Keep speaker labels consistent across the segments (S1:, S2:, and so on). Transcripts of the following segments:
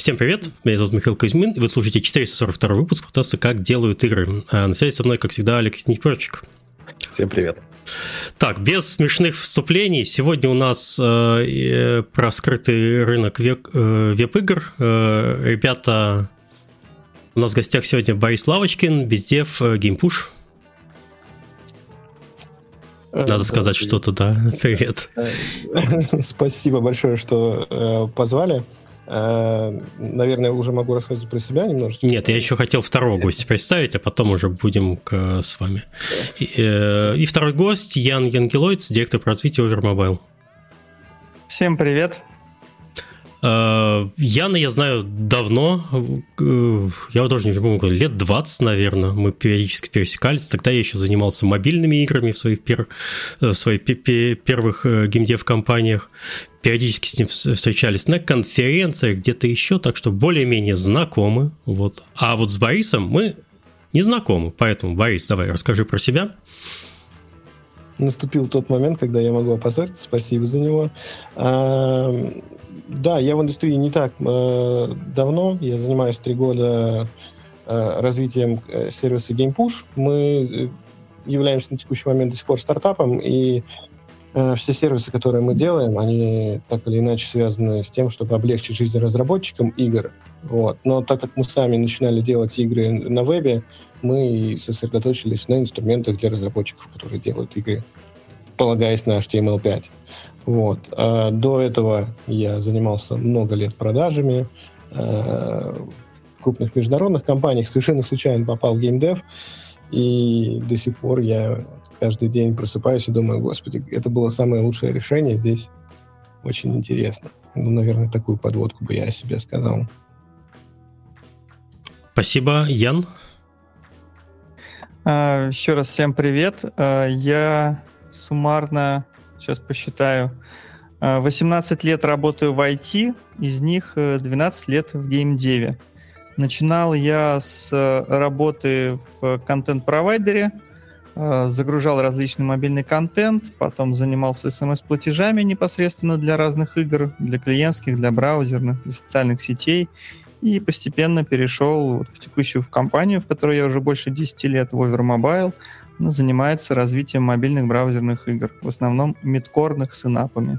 S1: Всем привет, меня зовут Михаил Кузьмин, и вы слушаете 442 выпуск подкаста «Как делают игры». На связи со мной, как всегда, Алекс Непорчик.
S2: Всем привет.
S1: Так, без смешных вступлений, сегодня у нас про скрытый рынок веб-игр. Ребята, у нас в гостях сегодня Борис Лавочкин, Бездев, GamePush. Надо сказать что-то, да. Привет.
S3: Спасибо большое, что позвали. Наверное, уже могу рассказать про себя немножечко.
S1: Нет, я еще хотел второго гостя представить, а потом уже будем с вами. И второй гость Ян Янгелоиц, директор по развитию Overmobile.
S4: Всем привет.
S1: Яна я знаю давно, я тоже не помню, лет 20, наверное, мы периодически пересекались. Тогда я еще занимался мобильными играми в своих первых геймдев-компаниях. Периодически с ним встречались на конференциях, где-то еще, так что более-менее знакомы. Вот. А вот с Борисом мы не знакомы, поэтому, Борис, давай, расскажи про себя.
S3: Наступил тот момент, когда я могу опозориться, спасибо за него. Да, я в индустрии не так давно, я занимаюсь 3 года развитием сервиса GamePush. Мы являемся на текущий момент до сих пор стартапом, и все сервисы, которые мы делаем, они так или иначе связаны с тем, чтобы облегчить жизнь разработчикам игр. Вот. Но так как мы сами начинали делать игры на вебе, мы сосредоточились на инструментах для разработчиков, которые делают игры, полагаясь на HTML5. Вот. А до этого я занимался много лет продажами в крупных международных компаниях. Совершенно случайно попал в геймдев, и до сих пор я каждый день просыпаюсь и думаю, господи, это было самое лучшее решение, здесь очень интересно. Ну, наверное, такую подводку бы я о себе сказал.
S1: Спасибо. Ян?
S4: Еще раз всем привет. Я суммарно, сейчас посчитаю, 18 лет работаю в IT, из них 12 лет в геймдеве. Начинал я с работы в контент-провайдере, загружал различный мобильный контент, потом занимался SMS-платежами непосредственно для разных игр, для клиентских, для браузерных, для социальных сетей, и постепенно перешел в текущую компанию, в которой я уже больше 10 лет, в Overmobile. Она занимается развитием мобильных браузерных игр, в основном мидкорных с инапами.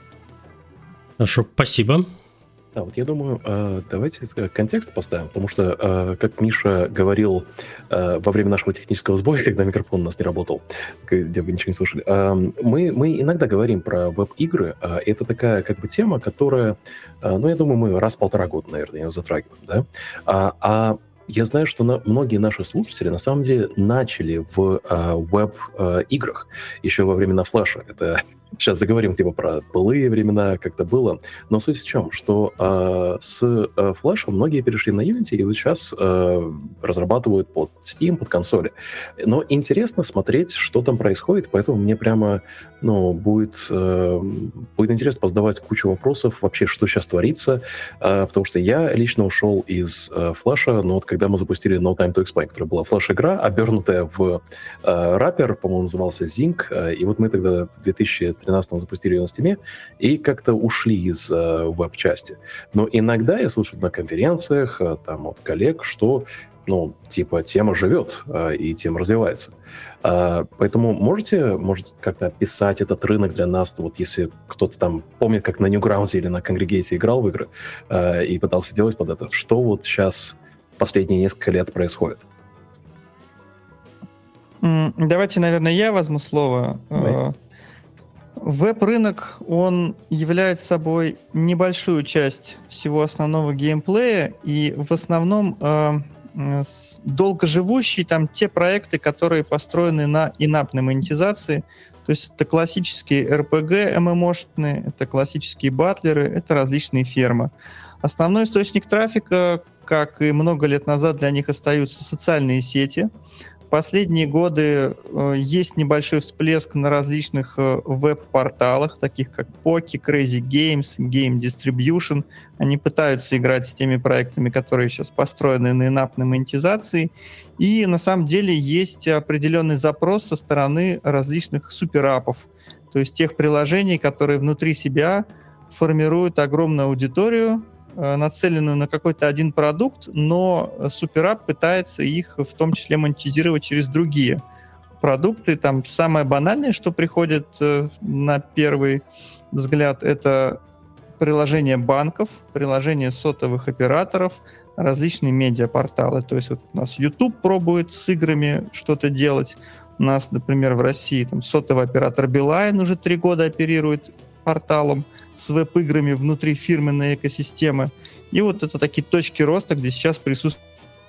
S1: Хорошо, спасибо.
S2: Да, вот я думаю, давайте контекст поставим, потому что, как Миша говорил во время нашего технического сбоя, когда микрофон у нас не работал, где вы ничего не слушали, мы иногда говорим про веб-игры. Это такая как бы тема, которая, ну, я думаю, мы раз в 1,5 года, наверное, ее затрагиваем, да? Я знаю, что многие наши слушатели на самом деле начали в веб-играх еще во времена флеша. Это сейчас заговорим типа про былые времена, как это было. Но суть в чем, что с флешем многие перешли на Unity и вот сейчас разрабатывают под Steam, под консоли. Но интересно смотреть, что там происходит, поэтому мне прямо будет интересно позадавать кучу вопросов вообще, что сейчас творится, потому что я лично ушел из флеша, но вот когда мы запустили No Time to Explain, которая была флеш-игра, обернутая в раппер, по-моему, назывался Zinc, и вот мы тогда в 2013 запустили ее на Steam и как-то ушли из веб-части. Но иногда я слышу на конференциях там от коллег, что тема живет и тема развивается. Поэтому может как-то описать этот рынок для нас, вот если кто-то там помнит, как на Newgrounds или на Congregate играл в игры и пытался делать под это, что вот сейчас последние несколько лет происходит?
S4: Давайте, наверное, я возьму слово. Веб-рынок, он является собой небольшую часть всего основного геймплея, и в основном долгоживущие там те проекты, которые построены на инапной монетизации. То есть это классические RPG, ММОшные, это классические батлеры, это различные фермы. Основной источник трафика, как и много лет назад, для них остаются социальные сети. В последние годы есть небольшой всплеск на различных веб-порталах, таких как Poki, Crazy Games, Game Distribution. Они пытаются играть с теми проектами, которые сейчас построены на инапной монетизации. И на самом деле есть определенный запрос со стороны различных суперапов, то есть тех приложений, которые внутри себя формируют огромную аудиторию, нацеленную на какой-то один продукт, но SuperApp пытается их в том числе монетизировать через другие продукты. Там самое банальное, что приходит на первый взгляд, это приложение банков, приложение сотовых операторов, различные медиапорталы. То есть вот у нас YouTube пробует с играми что-то делать. У нас, например, в России там сотовый оператор Билайн уже 3 года оперирует порталом с веб-играми внутри фирменной экосистемы. И вот это такие точки роста, где сейчас присутствуют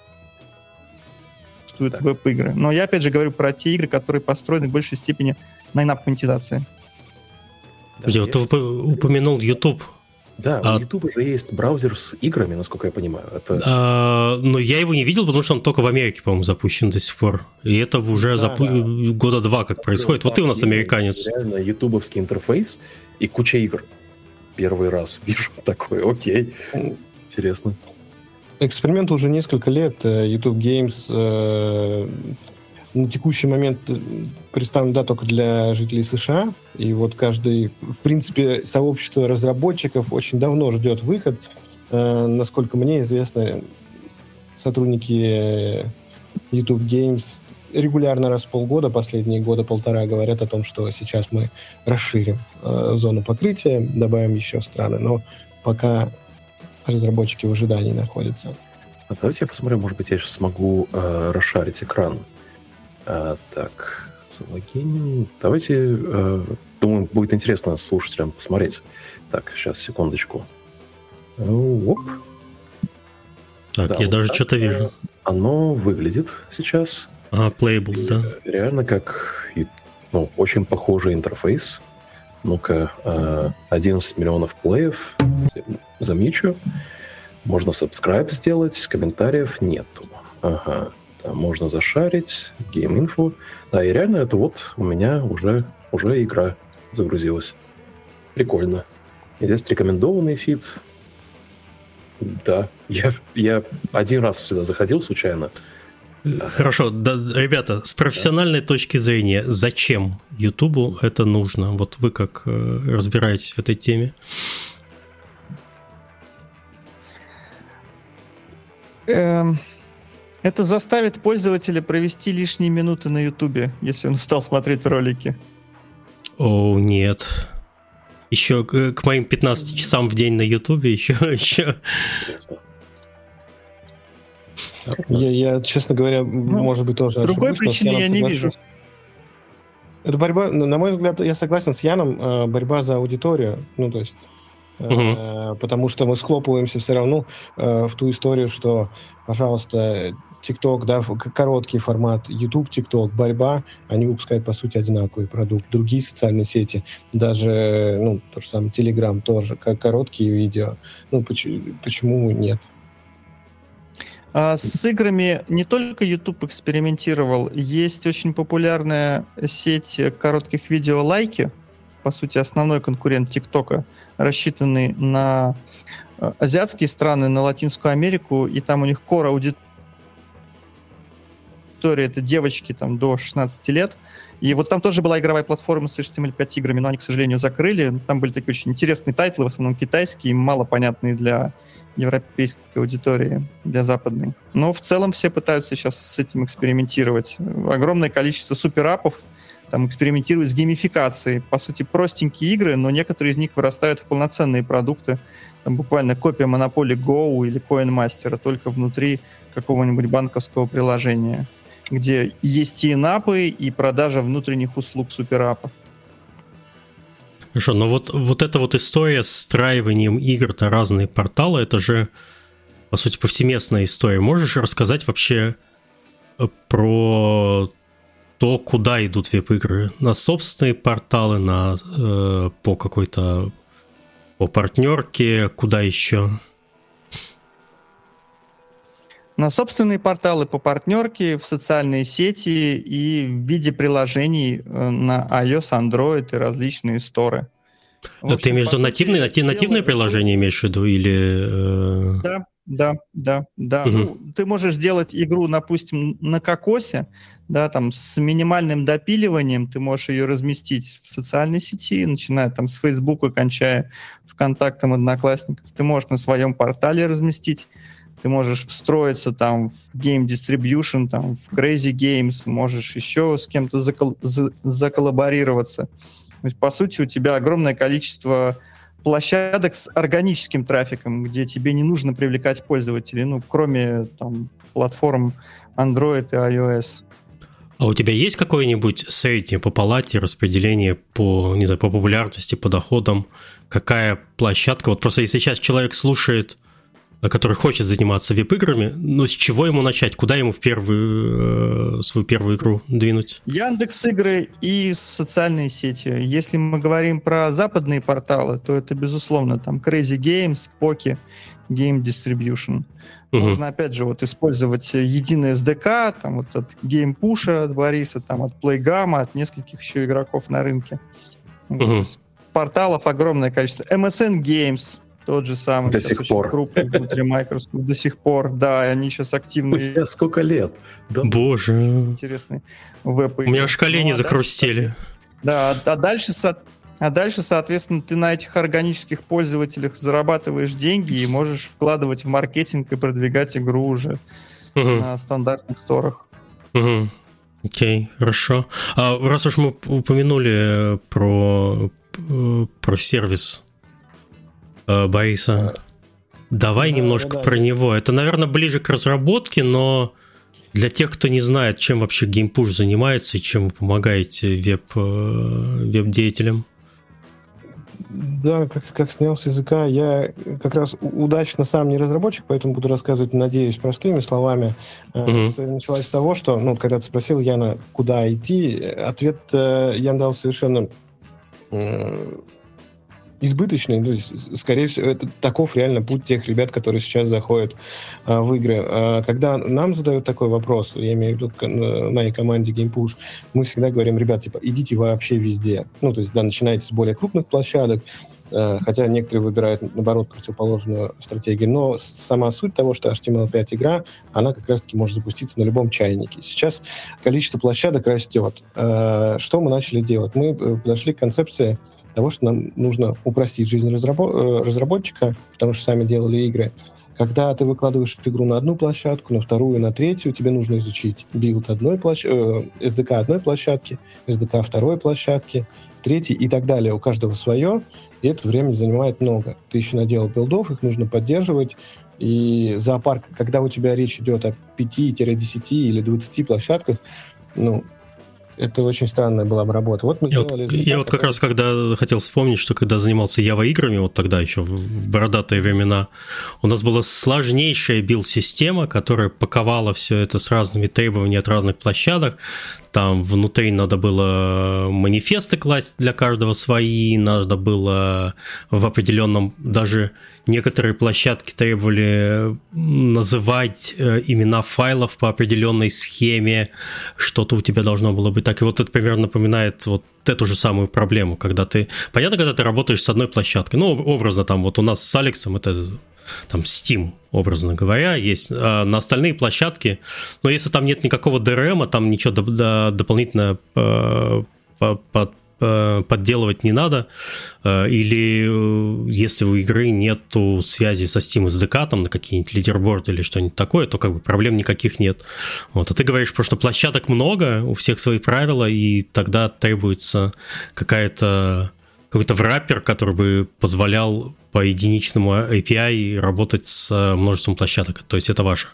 S4: веб-игры. Но я опять же говорю про те игры, которые построены в большей степени на инап-монетизации.
S1: Да, вот ты упомянул YouTube.
S2: Да, у YouTube же есть браузер с играми, насколько я понимаю.
S1: Но я его не видел, потому что он только в Америке, по-моему, запущен до сих пор. И это уже года 2 как происходит. Вот ты у нас американец.
S2: Реально ютубовский интерфейс и куча игр. Первый раз вижу такое. Окей. Интересно.
S3: Эксперименту уже несколько лет. YouTube Games на текущий момент представлен, да, только для жителей США. И вот каждый, в принципе, сообщество разработчиков очень давно ждет выход. Насколько мне известно, сотрудники YouTube Games регулярно раз в полгода, последние года полтора, говорят о том, что сейчас мы расширим зону покрытия, добавим еще страны, но пока разработчики в ожидании находятся.
S2: Давайте я посмотрю, может быть, я сейчас смогу расшарить экран. Так, залогиним. Давайте, думаю, будет интересно слушателям посмотреть. Так, сейчас, секундочку. Оп.
S1: Так, да, я вот даже что-то вижу.
S2: Оно выглядит сейчас.
S1: Playables, да.
S2: Реально как, очень похожий интерфейс. Ну-ка, 11 миллионов плеев. Замечу. Можно subscribe сделать, комментариев нету. Ага. Можно зашарить, Game Info. Да, и реально это вот у меня уже игра загрузилась. Прикольно. И здесь рекомендованный фид. Да, я один раз сюда заходил случайно.
S1: Хорошо, да, ребята, с профессиональной точки зрения, зачем Ютубу это нужно? Вот вы как разбираетесь в этой теме?
S4: Это заставит пользователя провести лишние минуты на Ютубе, если он устал смотреть ролики.
S1: О, нет. Еще к моим 15 часам в день на Ютубе еще.
S3: Я, честно говоря, может быть, тоже
S4: другой
S3: ошибусь.
S4: Причины я не вижу.
S3: Это борьба, на мой взгляд, я согласен с Яном, борьба за аудиторию. Ну, то есть... Потому что мы схлопываемся все равно в ту историю, что, пожалуйста, TikTok, да, короткий формат, YouTube, TikTok, борьба, они выпускают, по сути, одинаковый продукт. Другие социальные сети, даже, то же самое, Telegram тоже, как короткие видео. Почему нет?
S4: С играми не только YouTube экспериментировал, есть очень популярная сеть коротких видео «Лайки», по сути, основной конкурент ТикТока, рассчитанный на азиатские страны, на Латинскую Америку, и там у них core аудитория это девочки там, до 16 лет. И вот там тоже была игровая платформа с HTML5 играми, но они, к сожалению, закрыли. Там были такие очень интересные тайтлы, в основном китайские, мало понятные для европейской аудитории, для западной. Но в целом все пытаются сейчас с этим экспериментировать. Огромное количество суперапов там экспериментируют с геймификацией. По сути, простенькие игры, но некоторые из них вырастают в полноценные продукты. Там буквально копия Monopoly Go или CoinMaster, только внутри какого-нибудь банковского приложения, где есть и инапы, и продажа внутренних услуг суперапа.
S1: Хорошо, но вот эта вот история с встраиванием игр на разные порталы, это же, по сути, повсеместная история. Можешь рассказать вообще про то, куда идут веб-игры? На собственные порталы, по какой-то по партнерке, куда еще?
S4: На собственные порталы, по партнерке, в социальные сети и в виде приложений на iOS, Android и различные сторы.
S1: Ты имеешь в виду нативные приложения, имеешь в виду, или...
S4: Да, Да. Ну, ты можешь сделать игру, допустим, на кокосе, да, там с минимальным допиливанием, ты можешь ее разместить в социальной сети, начиная там с Фейсбука, кончая ВКонтактом, Одноклассников. Ты можешь на своем портале разместить, ты можешь встроиться там в Game Distribution, там в Crazy Games, можешь еще с кем-то заколлаборироваться. То есть, по сути, у тебя огромное количество площадок с органическим трафиком, где тебе не нужно привлекать пользователей, ну, кроме там платформ Android и iOS.
S1: А у тебя есть какое-нибудь среднее по палате распределение по, не знаю, по популярности, по доходам? Какая площадка? Вот просто если сейчас человек слушает, который хочет заниматься веб-играми, ну, с чего ему начать? Куда ему свою первую игру двинуть?
S4: Яндекс.Игры и социальные сети. Если мы говорим про западные порталы, то это, безусловно, там Crazy Games, Poki, Game Distribution. Можно, опять же, вот использовать единый SDK, там вот от GamePush, от Бориса, там от PlayGamma, от нескольких еще игроков на рынке. Порталов огромное количество. MSN Games, тот же самый.
S2: До сих пор.
S4: Крупный внутри Microsoft. До сих пор, да, и они сейчас активны.
S2: Спустя сколько лет? Да.
S1: Боже.
S4: Интересный веб.
S1: У меня аж колени захрустели.
S4: Да, а дальше, соответственно, ты на этих органических пользователях зарабатываешь деньги и можешь вкладывать в маркетинг и продвигать игру уже на стандартных сторах.
S1: Окей, хорошо. А раз уж мы упомянули про сервис Бориса, давай немножко про него. Это, наверное, ближе к разработке, но для тех, кто не знает, чем вообще GamePush занимается и чем вы помогаете веб-деятелям.
S3: Да, как снял с языка, я как раз удачно сам не разработчик, поэтому буду рассказывать, надеюсь, простыми словами. История началась с того, что, когда ты спросил Яна, куда идти, ответ Ян дал совершенно избыточный, то есть, скорее всего, это таков реально путь тех ребят, которые сейчас заходят в игры. Когда нам задают такой вопрос, я имею в виду на моей команде GamePush, мы всегда говорим, ребят, идите вообще везде. То есть, да, начинайте с более крупных площадок, хотя некоторые выбирают, наоборот, противоположную стратегию, но сама суть того, что HTML5 игра, она как раз-таки может запуститься на любом чайнике. Сейчас количество площадок растет. Что мы начали делать? Мы подошли к концепции того, что нам нужно упростить жизнь разработчика, потому что сами делали игры. Когда ты выкладываешь игру на одну площадку, на вторую, на третью, тебе нужно изучить билд SDK одной площадки, SDK второй площадки, третьей и так далее. У каждого свое, и это время занимает много. Ты еще наделал билдов, их нужно поддерживать, и зоопарк, когда у тебя речь идет о 5-10 или 20 площадках, это очень странная была бы работа. Вот мы сделали...
S1: Я вот как раз когда хотел вспомнить, что когда занимался Java-играми, вот тогда еще в бородатые времена, у нас была сложнейшая билд-система, которая паковала все это с разными требованиями от разных площадок. Там внутри надо было манифесты класть для каждого свои, надо было в определенном... Даже некоторые площадки требовали называть имена файлов по определенной схеме, что-то у тебя должно было быть так. И вот это примерно напоминает вот эту же самую проблему, когда ты... Понятно, когда ты работаешь с одной площадкой, образно там вот у нас с Алексом это... Там Steam, образно говоря, есть. А на остальные площадки, но если там нет никакого DRM, там ничего дополнительно подделывать не надо, или если у игры нету связи со Steam SDK, там на какие-нибудь лидерборды или что-нибудь такое, то проблем никаких нет. Вот. А ты говоришь, что площадок много, у всех свои правила, и тогда требуется какой-то враппер, который бы позволял по единичному API работать с множеством площадок. То есть это ваше?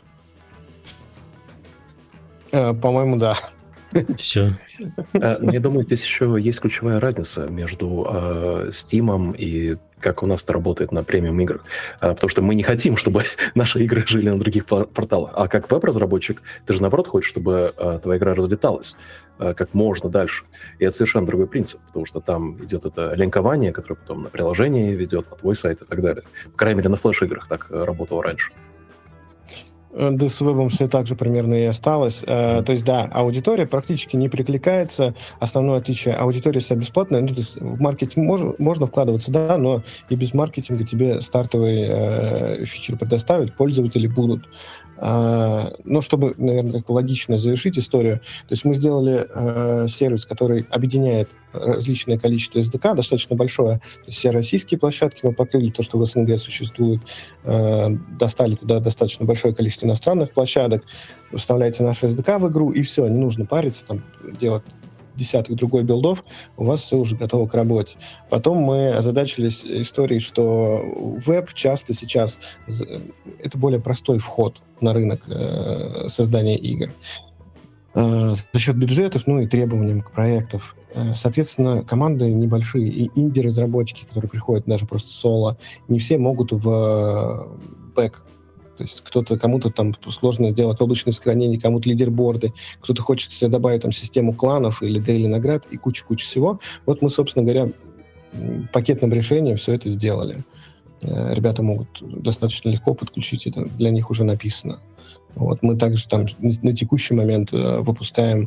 S3: По-моему, да.
S1: Все.
S2: Я думаю, здесь еще есть ключевая разница между Steam и как у нас это работает на премиум играх. Потому что мы не хотим, чтобы наши игры жили на других порталах. А как веб-разработчик, ты же наоборот хочешь, чтобы твоя игра разлеталась как можно дальше. И это совершенно другой принцип, потому что там идет это линкование, которое потом на приложение ведет, на твой сайт и так далее. По крайней мере, на флеш-играх так работало раньше.
S3: Да, с вебом все так же примерно и осталось. То есть, да, аудитория практически не прикликается. Основное отличие — аудитория вся бесплатная. Ну, то есть в маркетинг можно вкладываться, да, но и без маркетинга тебе стартовый фичер предоставят, пользователи будут. Но чтобы, наверное, как логично завершить историю, то есть мы сделали сервис, который объединяет различное количество SDK, достаточно большое. То есть все российские площадки мы покрыли, то, что в СНГ существует, достали туда достаточно большое количество иностранных площадок, вставляете наш SDK в игру, и все, не нужно париться, там, делать десяток другой билдов, у вас все уже готово к работе. Потом мы озадачились историей, что веб часто сейчас это более простой вход на рынок создания игр. За счет бюджетов, ну и требованиям к проектам. Соответственно, команды небольшие, и инди-разработчики, которые приходят даже просто соло, не все могут в бэк. То есть кому-то там сложно сделать облачное сохранение, кому-то лидерборды, кто-то хочет себе добавить там систему кланов или дейли наград и куча-куча всего. Вот мы, собственно говоря, пакетным решением все это сделали. Ребята могут достаточно легко подключить, это для них уже написано. Вот мы также там на текущий момент выпускаем,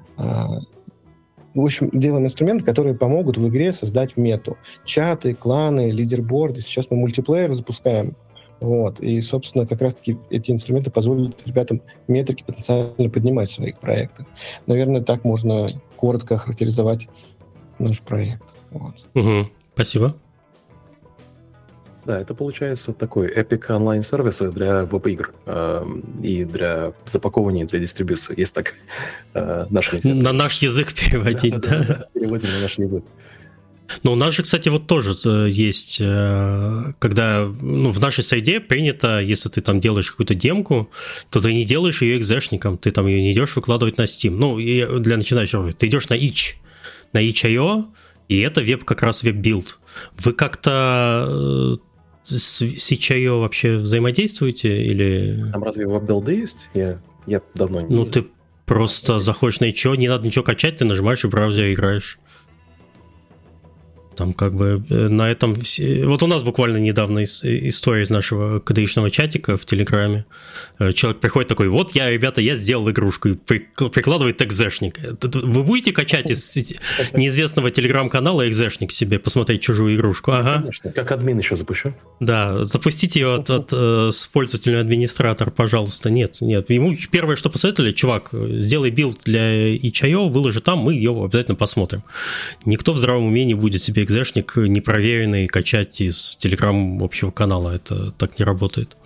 S3: в общем, делаем инструменты, которые помогут в игре создать мету. Чаты, кланы, лидерборды. Сейчас мы мультиплеер запускаем. Вот. И, собственно, как раз-таки эти инструменты позволят ребятам метрики потенциально поднимать в своих проектах. Наверное, так можно коротко охарактеризовать наш проект. Вот.
S1: Угу. Спасибо.
S2: Да, это получается такой Epic онлайн-сервисы для веб-игр и для запаковывания, для дистрибьюции. Есть так наш язык.
S1: На наш язык переводить, да?
S2: Переводим на наш язык.
S1: Но у нас же, кстати, вот тоже есть, когда в нашей среде принято, если ты там делаешь какую-то демку, то ты не делаешь ее экзешником, ты там ее не идешь выкладывать на Steam. Ну, и для начинающих ты идешь на itch.io, и это как раз веб-билд. Вы как-то с itch.io вообще взаимодействуете? Или...
S2: Там разве веб-билды есть? Я давно не...
S1: Ну, ты просто заходишь на itch.io, не надо ничего качать, ты нажимаешь и в браузере играешь. Там как бы на этом... Вот у нас буквально недавно история из нашего КДИшного чатика в Телеграме. Человек приходит такой: вот ребята, я сделал игрушку, и прикладывает экзешник. Вы будете качать из неизвестного Телеграм-канала экзешник себе, посмотреть чужую игрушку? Ага.
S2: Конечно, как админ еще запущу.
S1: Да, запустите ее от пользовательного администратора, пожалуйста. Нет. Ему первое, что посоветовали: чувак, сделай билд для itch.io, выложи там, мы ее обязательно посмотрим. Никто в здравом уме не будет себе экзешник непроверенный качать из Telegram общего канала. Это так не работает.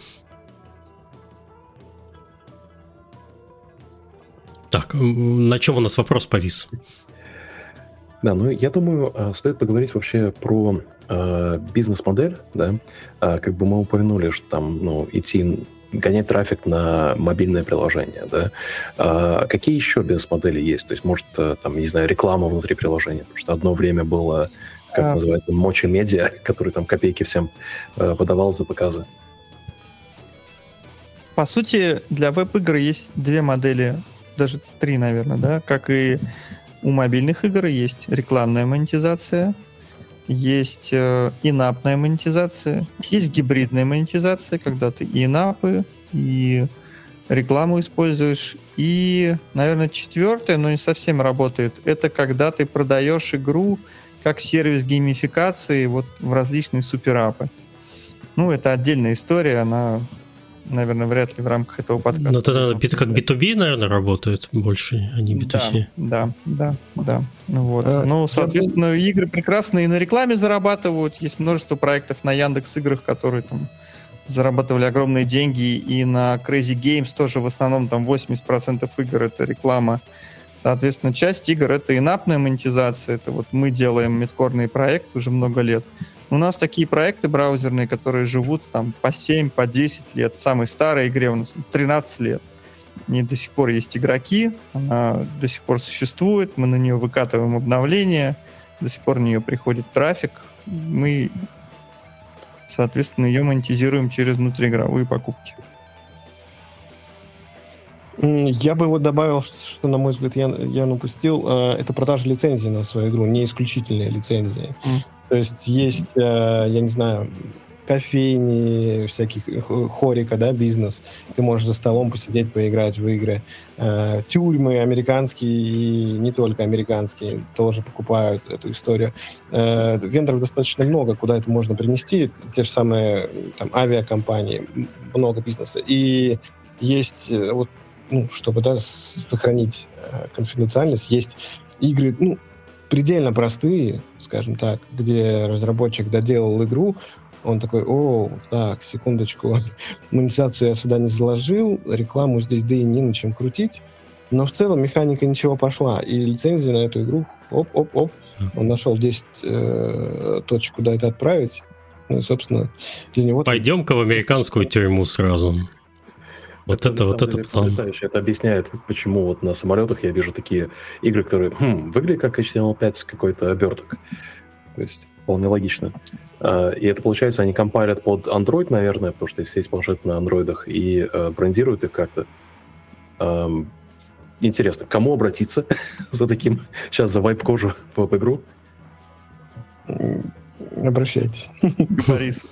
S1: Так, на чем у нас вопрос повис?
S2: Да, ну я думаю, стоит поговорить вообще про бизнес-модель, да. Как бы мы упомянули, что там, идти гонять трафик на мобильное приложение, да. Какие еще бизнес-модели есть? То есть, может, там, не знаю, реклама внутри приложения, потому что одно время было, как называется, мочи-медиа, который там копейки всем выдавал за показы.
S4: По сути, для веб-игр есть две модели, даже три, наверное, да, как и у мобильных игр есть рекламная монетизация, есть инапная монетизация, есть гибридная монетизация, когда ты и инапы, и рекламу используешь, и, наверное, четвертое, но не совсем работает, это когда ты продаешь игру как сервис геймификации вот в различные суперапы. Ну, это отдельная история, она, наверное, вряд ли в рамках этого подкаста.
S1: Но тогда как B2B, наверное, работает больше, а не B2C.
S4: Да. Вот. Ну, соответственно, игры прекрасно и на рекламе зарабатывают. Есть множество проектов на Яндекс.Играх, которые там зарабатывали огромные деньги, и на Crazy Games тоже в основном там 80% игр — это реклама. Соответственно, часть игр — это инапная монетизация. Это вот мы делаем мидкорный проект уже много лет. У нас такие проекты браузерные, которые живут там по 7, по 10 лет. Самой старой игре у нас 13 лет. И до сих пор есть игроки, она до сих пор существует, мы на нее выкатываем обновления, до сих пор на нее приходит трафик. Мы, соответственно, ее монетизируем через внутриигровые покупки.
S3: Я бы вот добавил, что, на мой взгляд, я упустил, это продажа лицензий на свою игру, не исключительные лицензии. То есть, я не знаю, кофейни, всяких хорика, да, бизнес. Ты можешь за столом посидеть, поиграть в игры. Тюрьмы американские и не только американские тоже покупают эту историю. Вендоров достаточно много, куда это можно принести. Те же самые там, авиакомпании, много бизнеса. И есть, вот, чтобы сохранить конфиденциальность, есть игры, предельно простые, скажем так, где разработчик доделал игру, он такой: так, секундочку, монетизацию я сюда не заложил, рекламу здесь да и не на чем крутить, но в целом механика ничего пошла, и лицензия на эту игру, он нашел 10 точек, куда это отправить, и, собственно, для него...
S1: Пойдем-ка в американскую тюрьму сразу. Это план.
S2: Это объясняет, почему вот на самолетах я вижу такие игры, которые выглядят как HTML5 с какой-то оберток. То есть вполне логично. И это, получается, они компайлят под Android, наверное, потому что есть планшет на андроидах, и брендируют их как-то. Интересно, к кому обратиться за таким, сейчас за вайп-кожу по игру?
S3: Обращайтесь.
S4: Борис.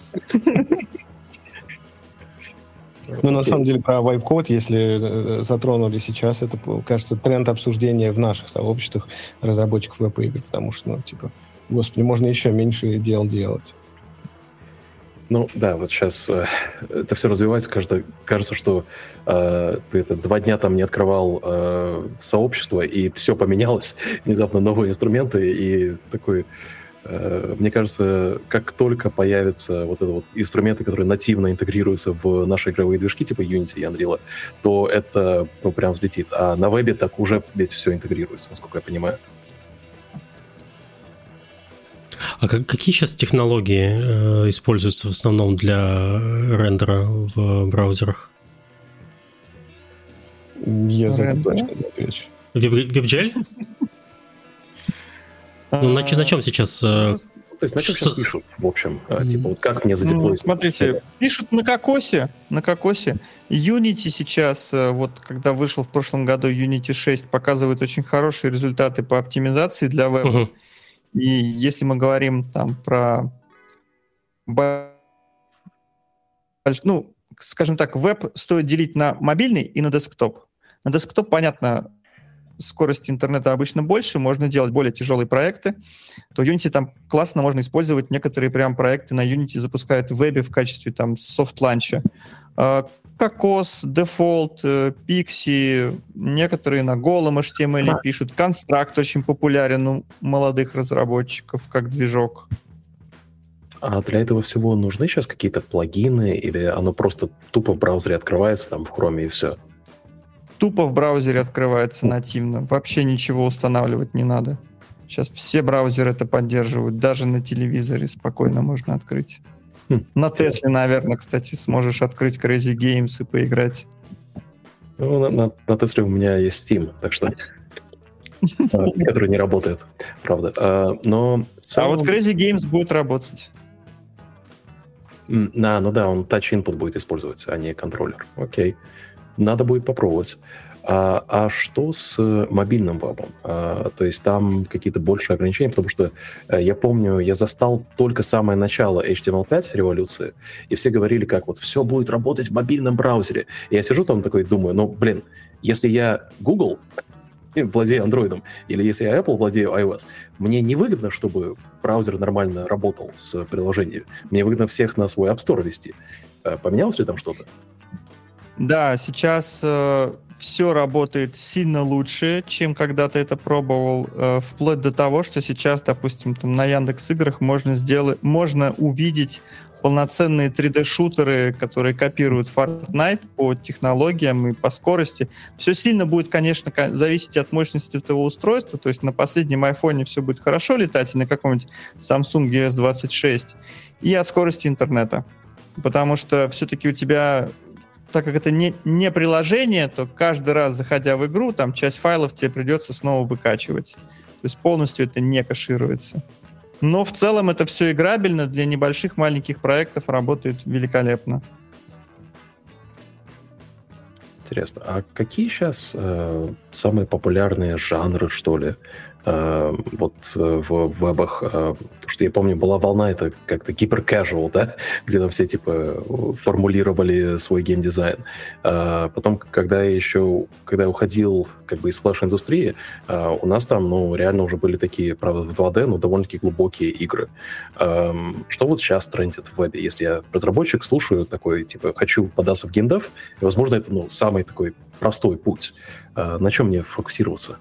S3: На самом деле, про вайп-код, если затронули сейчас, это, кажется, тренд обсуждения в наших сообществах разработчиков веб-игр, потому что, господи, можно еще меньше дел делать.
S2: Да, вот сейчас это все развивается, кажется, что ты 2 дня там не открывал сообщество, и все поменялось, внезапно новые инструменты, и такой... Мне кажется, как только появятся вот это вот инструменты, которые нативно интегрируются в наши игровые движки, типа Unity и Unreal, то это прям взлетит. А на вебе так уже ведь все интегрируется, насколько я понимаю.
S1: А какие сейчас технологии используются в основном для рендера в браузерах?
S3: Я за это точно не отвечу.
S1: WebGL? На чем сейчас?
S2: То есть на чем сейчас пишут, в общем? Типа, вот как мне задеплоить?
S4: Смотрите, пишут на кокосе. Unity сейчас, вот когда вышел в прошлом году Unity 6, показывает очень хорошие результаты по оптимизации для веба. И если мы говорим там про... скажем так, веб стоит делить на мобильный и на десктоп. На десктоп, понятно, скорости интернета обычно больше, можно делать более тяжелые проекты, то Unity там классно можно использовать. Некоторые прям проекты на Unity запускают в вебе в качестве там софт-ланча. Кокос, Default, Pixie, некоторые на голом HTML пишут. Construct очень популярен у молодых разработчиков, как движок.
S2: А для этого всего нужны сейчас какие-то плагины, или оно просто тупо в браузере открывается, там, в Chrome и все?
S4: Тупо в браузере открывается нативно. Вообще ничего устанавливать не надо. Сейчас все браузеры это поддерживают. Даже на телевизоре спокойно можно открыть. На Тесле, наверное, кстати, сможешь открыть Crazy Games и поиграть.
S2: На Тесле у меня есть Steam, так что... который не работает, правда. Но...
S4: А вот Crazy Games будет работать.
S2: Он Touch Input будет использовать, а не контроллер. Окей. Надо будет попробовать. А что с мобильным вебом? То есть там какие-то большие ограничения, потому что я помню, я застал только самое начало HTML5 революции, и все говорили, как вот все будет работать в мобильном браузере. И я сижу там такой, думаю, если я Google владею Android, или если я Apple владею iOS, мне не выгодно, чтобы браузер нормально работал с приложениями. Мне выгодно всех на свой App Store вести. Поменялось ли там что-то?
S4: Да, сейчас все работает сильно лучше, чем когда ты это пробовал, вплоть до того, что сейчас, допустим, там на Яндекс.Играх можно увидеть полноценные 3D-шутеры, которые копируют Fortnite по технологиям и по скорости. Все сильно будет, конечно, зависеть от мощности твоего устройства, то есть на последнем айфоне все будет хорошо летать, и на каком-нибудь Samsung S26, и от скорости интернета. Потому что все-таки у тебя... Так как это не приложение, то каждый раз, заходя в игру, там часть файлов тебе придется снова выкачивать. То есть полностью это не кэшируется. Но в целом это все играбельно, для небольших маленьких проектов работает великолепно.
S2: Интересно, а какие сейчас самые популярные жанры, что ли, вот в вебах. Потому что я помню, была волна, это как-то гипер-casual, да, где там все типа формулировали свой геймдизайн. Потом, когда я уходил как бы из флеш-индустрии, у нас там, ну, реально уже были такие, правда, в 2D, но довольно-таки глубокие игры. Что вот сейчас трендит в вебе? Если я разработчик, слушаю такой, типа, хочу податься в геймдев, и, возможно, это, ну, самый такой простой путь. На чем мне фокусироваться?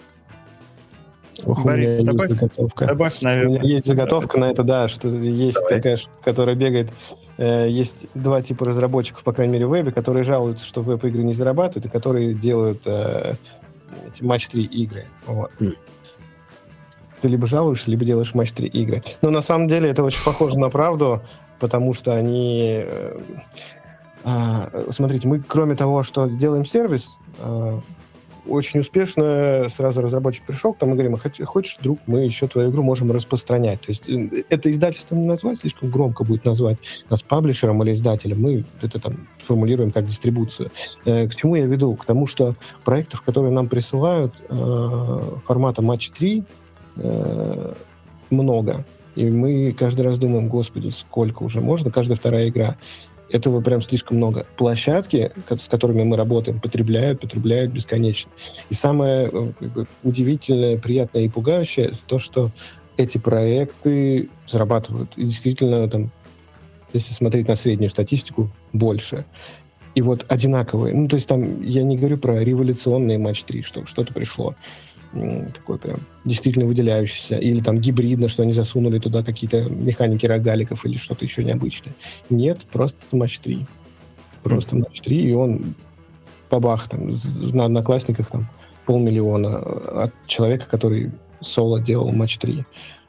S4: Борис, добавь, наверное.
S3: У меня есть заготовка на это, да, что есть такая, которая бегает. Есть два типа разработчиков, по крайней мере, в вебе, которые жалуются, что веб-игры не зарабатывают, и которые делают эти матч-3 игры. Вот. Ты либо жалуешься, либо делаешь матч-3 игры. Но на самом деле это очень похоже на правду, потому что они... Смотрите, мы, кроме того, что делаем сервис, очень успешно сразу разработчик пришел к нам и говорим: хочешь, друг, мы еще твою игру можем распространять. То есть это издательством не назвать, слишком громко будет назвать нас паблишером или издателем. Мы это там формулируем как дистрибуцию. К чему я веду? К тому, что проектов, которые нам присылают формата Match 3, много. И мы каждый раз думаем: господи, сколько уже можно, каждая вторая игра. Этого прям слишком много. Площадки, с которыми мы работаем, потребляют бесконечно. И самое как бы удивительное, приятное и пугающее то, что эти проекты зарабатывают. И действительно, там, если смотреть на среднюю статистику, больше. И вот одинаковые. Ну, то есть там я не говорю про революционные матч 3, что что-то пришло такое прям действительно выделяющееся. Или там гибридно, что они засунули туда какие-то механики рогаликов или что-то еще необычное. Нет, просто матч 3. Просто матч 3, и он бабах, там, на Одноклассниках там 500 000 от человека, который соло делал матч 3.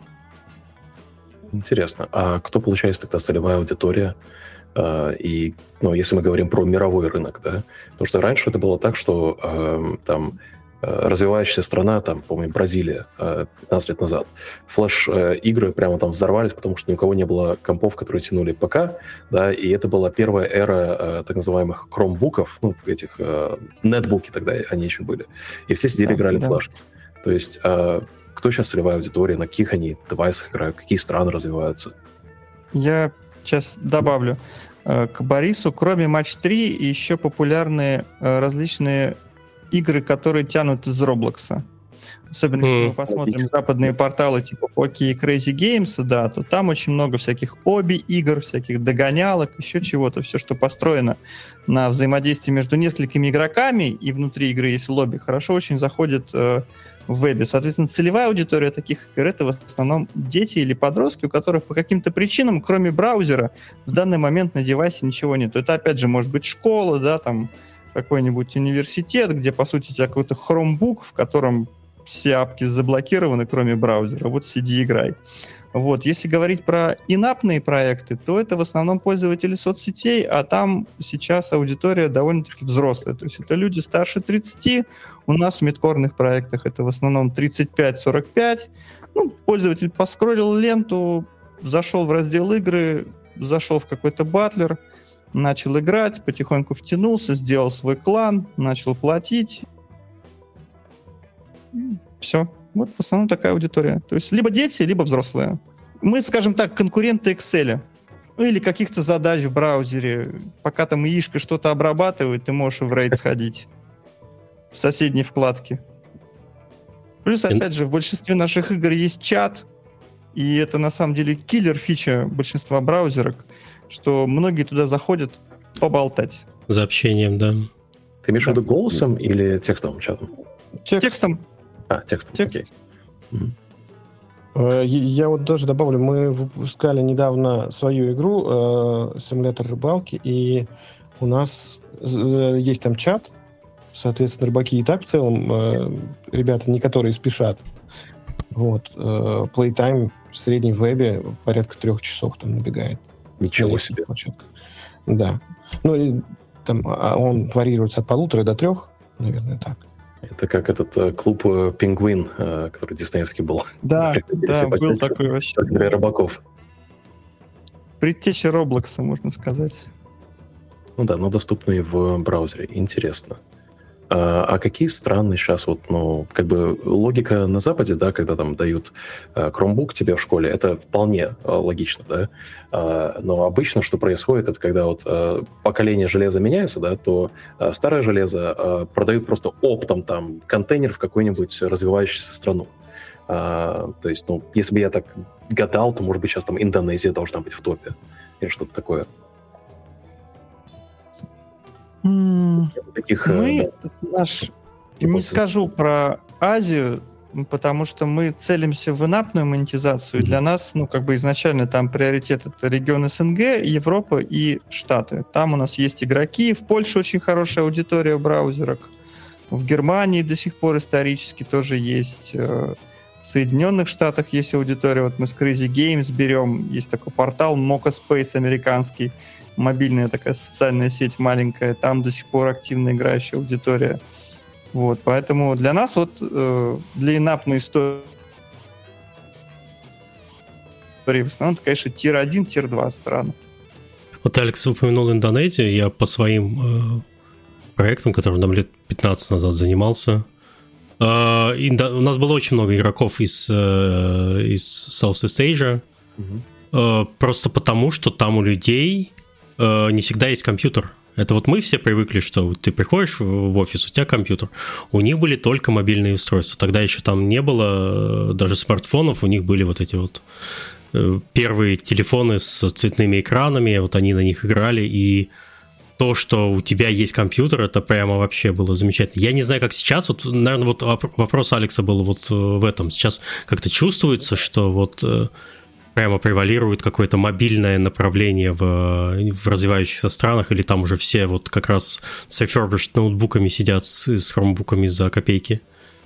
S2: Интересно. А кто, получается, тогда целевая аудитория? И, ну, если мы говорим про мировой рынок, да? Потому что раньше это было так, что там развивающаяся страна, там, помню, Бразилия 15 лет назад, флеш-игры прямо там взорвались, потому что ни у кого не было компов, которые тянули ПК, да, и это была первая эра так называемых кромбуков, ну, этих нетбуки тогда они еще были, и все сидели, играли в флешки. То есть кто сейчас целевая аудитория, на каких они девайсах играют, какие страны развиваются? Я
S4: сейчас добавлю к Борису, кроме Match 3 еще популярны различные игры, которые тянут из Роблокса. Особенно, если мы посмотрим западные порталы типа Poki и Crazy Games, да, то там очень много всяких оби-игр, всяких догонялок, еще чего-то. Все, что построено на взаимодействии между несколькими игроками, и внутри игры есть лобби, хорошо очень заходит в вебе. Соответственно, целевая аудитория таких игр — это в основном дети или подростки, у которых по каким-то причинам, кроме браузера, в данный момент на девайсе ничего нет. Это, опять же, может быть школа, да, там, какой-нибудь университет, где, по сути, у тебя какой-то хромбук, в котором все апки заблокированы, кроме браузера. Вот сиди и играй. Вот. Если говорить про инапные проекты, то это в основном пользователи соцсетей, а там сейчас аудитория довольно-таки взрослая. То есть это люди старше 30. У нас в мидкорных проектах это в основном 35-45. Ну, пользователь поскроллил ленту, зашел в раздел игры, зашел в какой-то батлер, начал играть, потихоньку втянулся, сделал свой клан, начал платить. Все. Вот в основном такая аудитория. То есть либо дети, либо взрослые. Мы, скажем так, конкуренты Excel. Ну, или каких-то задач в браузере. Пока там ИИшка что-то обрабатывает, ты можешь в рейд сходить. В соседней вкладке. Плюс, опять же, в большинстве наших игр есть чат. И это, на самом деле, киллер-фича большинства браузерок, что многие туда заходят поболтать.
S1: За общением, да.
S2: Ты имеешь в виду голосом или текстовым чатом?
S4: Текстом.
S2: Текстом, окей.
S3: Я вот тоже добавлю, мы выпускали недавно свою игру, симулятор рыбалки, и у нас есть там чат, соответственно, рыбаки и так в целом, ребята, не которые спешат. Вот, playtime в среднем в вебе порядка 3 часов там набегает.
S2: Ничего себе.
S3: Да. Ну, и там он варьируется от 1,5 до 3, наверное, так.
S2: Это как этот клуб «Пингвин», который диснеевский был.
S4: Да, был такой вообще.
S2: Для рыбаков.
S4: Предтеча Роблокса, можно сказать.
S2: Ну да, но доступный в браузере. Интересно. А какие страны сейчас как бы логика на Западе, да, когда там дают Chromebook тебе в школе, это вполне логично, да. Но обычно что происходит, это когда поколение железа меняется, да, то старое железо продают просто оптом там контейнер в какую-нибудь развивающуюся страну. То есть, если бы я так гадал, то, может быть, сейчас там Индонезия должна быть в топе или что-то такое.
S4: Не скажу про Азию, потому что мы целимся в инапную монетизацию. Для нас, изначально там приоритет — это регион СНГ, Европа и Штаты. Там у нас есть игроки. В Польше очень хорошая аудитория браузерок. В Германии до сих пор исторически тоже есть. В Соединенных Штатах есть аудитория. Вот мы с Crazy Games берем. Есть такой портал Mocha Space американский. Мобильная такая социальная сеть маленькая. Там до сих пор активно играющая аудитория. Вот, поэтому для нас для инапной истории в основном, это, конечно, тир-1, тир-2 страны.
S1: Вот Алекс упомянул Индонезию. Я по своим проектам, которым там лет 15 назад занимался, у нас было очень много игроков из Southeast Asia, просто потому, что там у людей не всегда есть компьютер. Это вот мы все привыкли, что ты приходишь в офис, у тебя компьютер. У них были только мобильные устройства. Тогда еще там не было даже смартфонов, у них были вот эти вот первые телефоны с цветными экранами, вот они на них играли, и то, что у тебя есть компьютер, это прямо вообще было замечательно. Я не знаю, как сейчас, вот, наверное, вот вопрос Алекса был вот в этом. Сейчас как-то чувствуется, что вот прямо превалирует какое-то мобильное направление в развивающихся странах, или там уже все вот как раз с refurbished ноутбуками сидят, с хромбуками за копейки?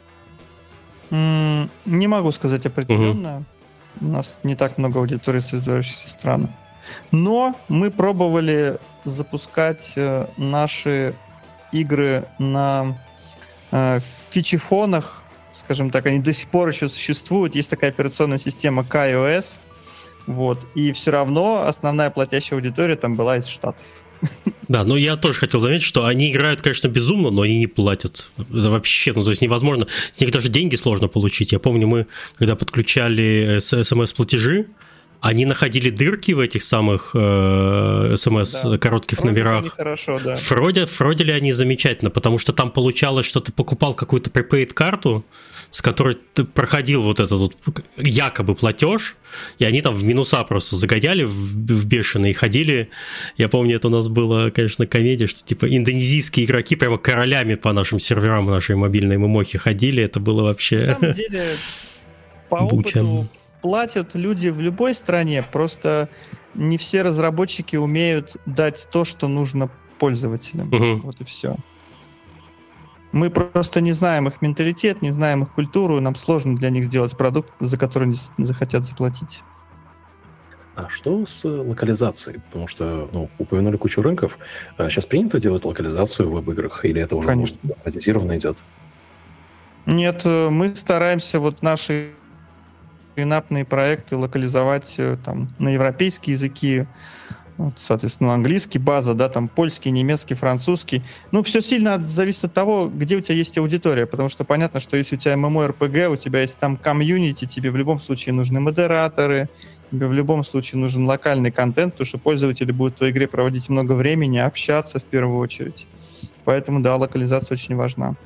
S4: Не могу сказать определенно. У нас не так много аудитории с развивающихся стран. Но мы пробовали запускать наши игры на фичефонах, скажем так, они до сих пор еще существуют. Есть такая операционная система KaiOS, вот, и все равно основная платящая аудитория там была из Штатов.
S1: Да, но я тоже хотел заметить, что они играют, конечно, безумно, но они не платят. Это вообще, то есть невозможно. С них даже деньги сложно получить. Я помню, мы, когда подключали смс-платежи, они находили дырки в этих самых смс-коротких номерах.
S4: Хорошо, да.
S1: Фродили они замечательно, потому что там получалось, что ты покупал какую-то prepaid-карту, с которой ты проходил вот этот вот якобы платеж, и они там в минуса просто загоняли в бешеные и ходили. Я помню, это у нас было, конечно, комедия, что типа индонезийские игроки прямо королями по нашим серверам, нашей мобильной мемохи ходили. Это было вообще...
S4: На самом деле, по опыту платят люди в любой стране, просто не все разработчики умеют дать то, что нужно пользователям. Вот и все. Мы просто не знаем их менталитет, не знаем их культуру, нам сложно для них сделать продукт, за который они захотят заплатить.
S2: А что с локализацией? Потому что, упомянули кучу рынков. Сейчас принято делать локализацию в веб-играх, или это уже, может, автоматизированно идет?
S4: Нет, мы стараемся наши инапные проекты локализовать там на европейские языки, соответственно, английский, база, да, там польский, немецкий, французский. Все сильно зависит от того, где у тебя есть аудитория, потому что понятно, что если у тебя MMORPG, у тебя есть там комьюнити, тебе в любом случае нужны модераторы, тебе в любом случае нужен локальный контент, потому что пользователи будут в твоей игре проводить много времени, общаться в первую очередь. Поэтому, да, локализация очень важна.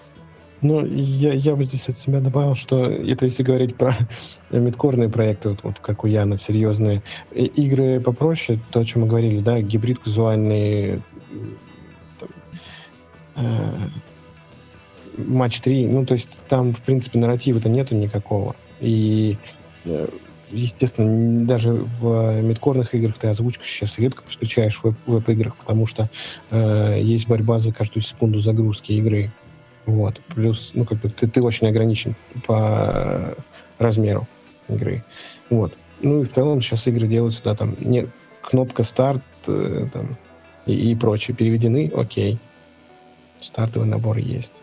S3: Я бы здесь от себя добавил, что это если говорить про мидкорные проекты, вот как у Яна, серьезные. Игры попроще, то, о чем мы говорили, да, гибрид казуальный, матч 3, то есть там, в принципе, нарратива-то нету никакого. И, естественно, даже в мидкорных играх ты озвучку сейчас редко встречаешь в веб-играх, потому что есть борьба за каждую секунду загрузки игры. Вот. Плюс, ты очень ограничен по размеру игры. Вот. И в целом сейчас игры делаются, да, там нет, кнопка старт там, и прочее переведены, окей. Стартовый набор есть.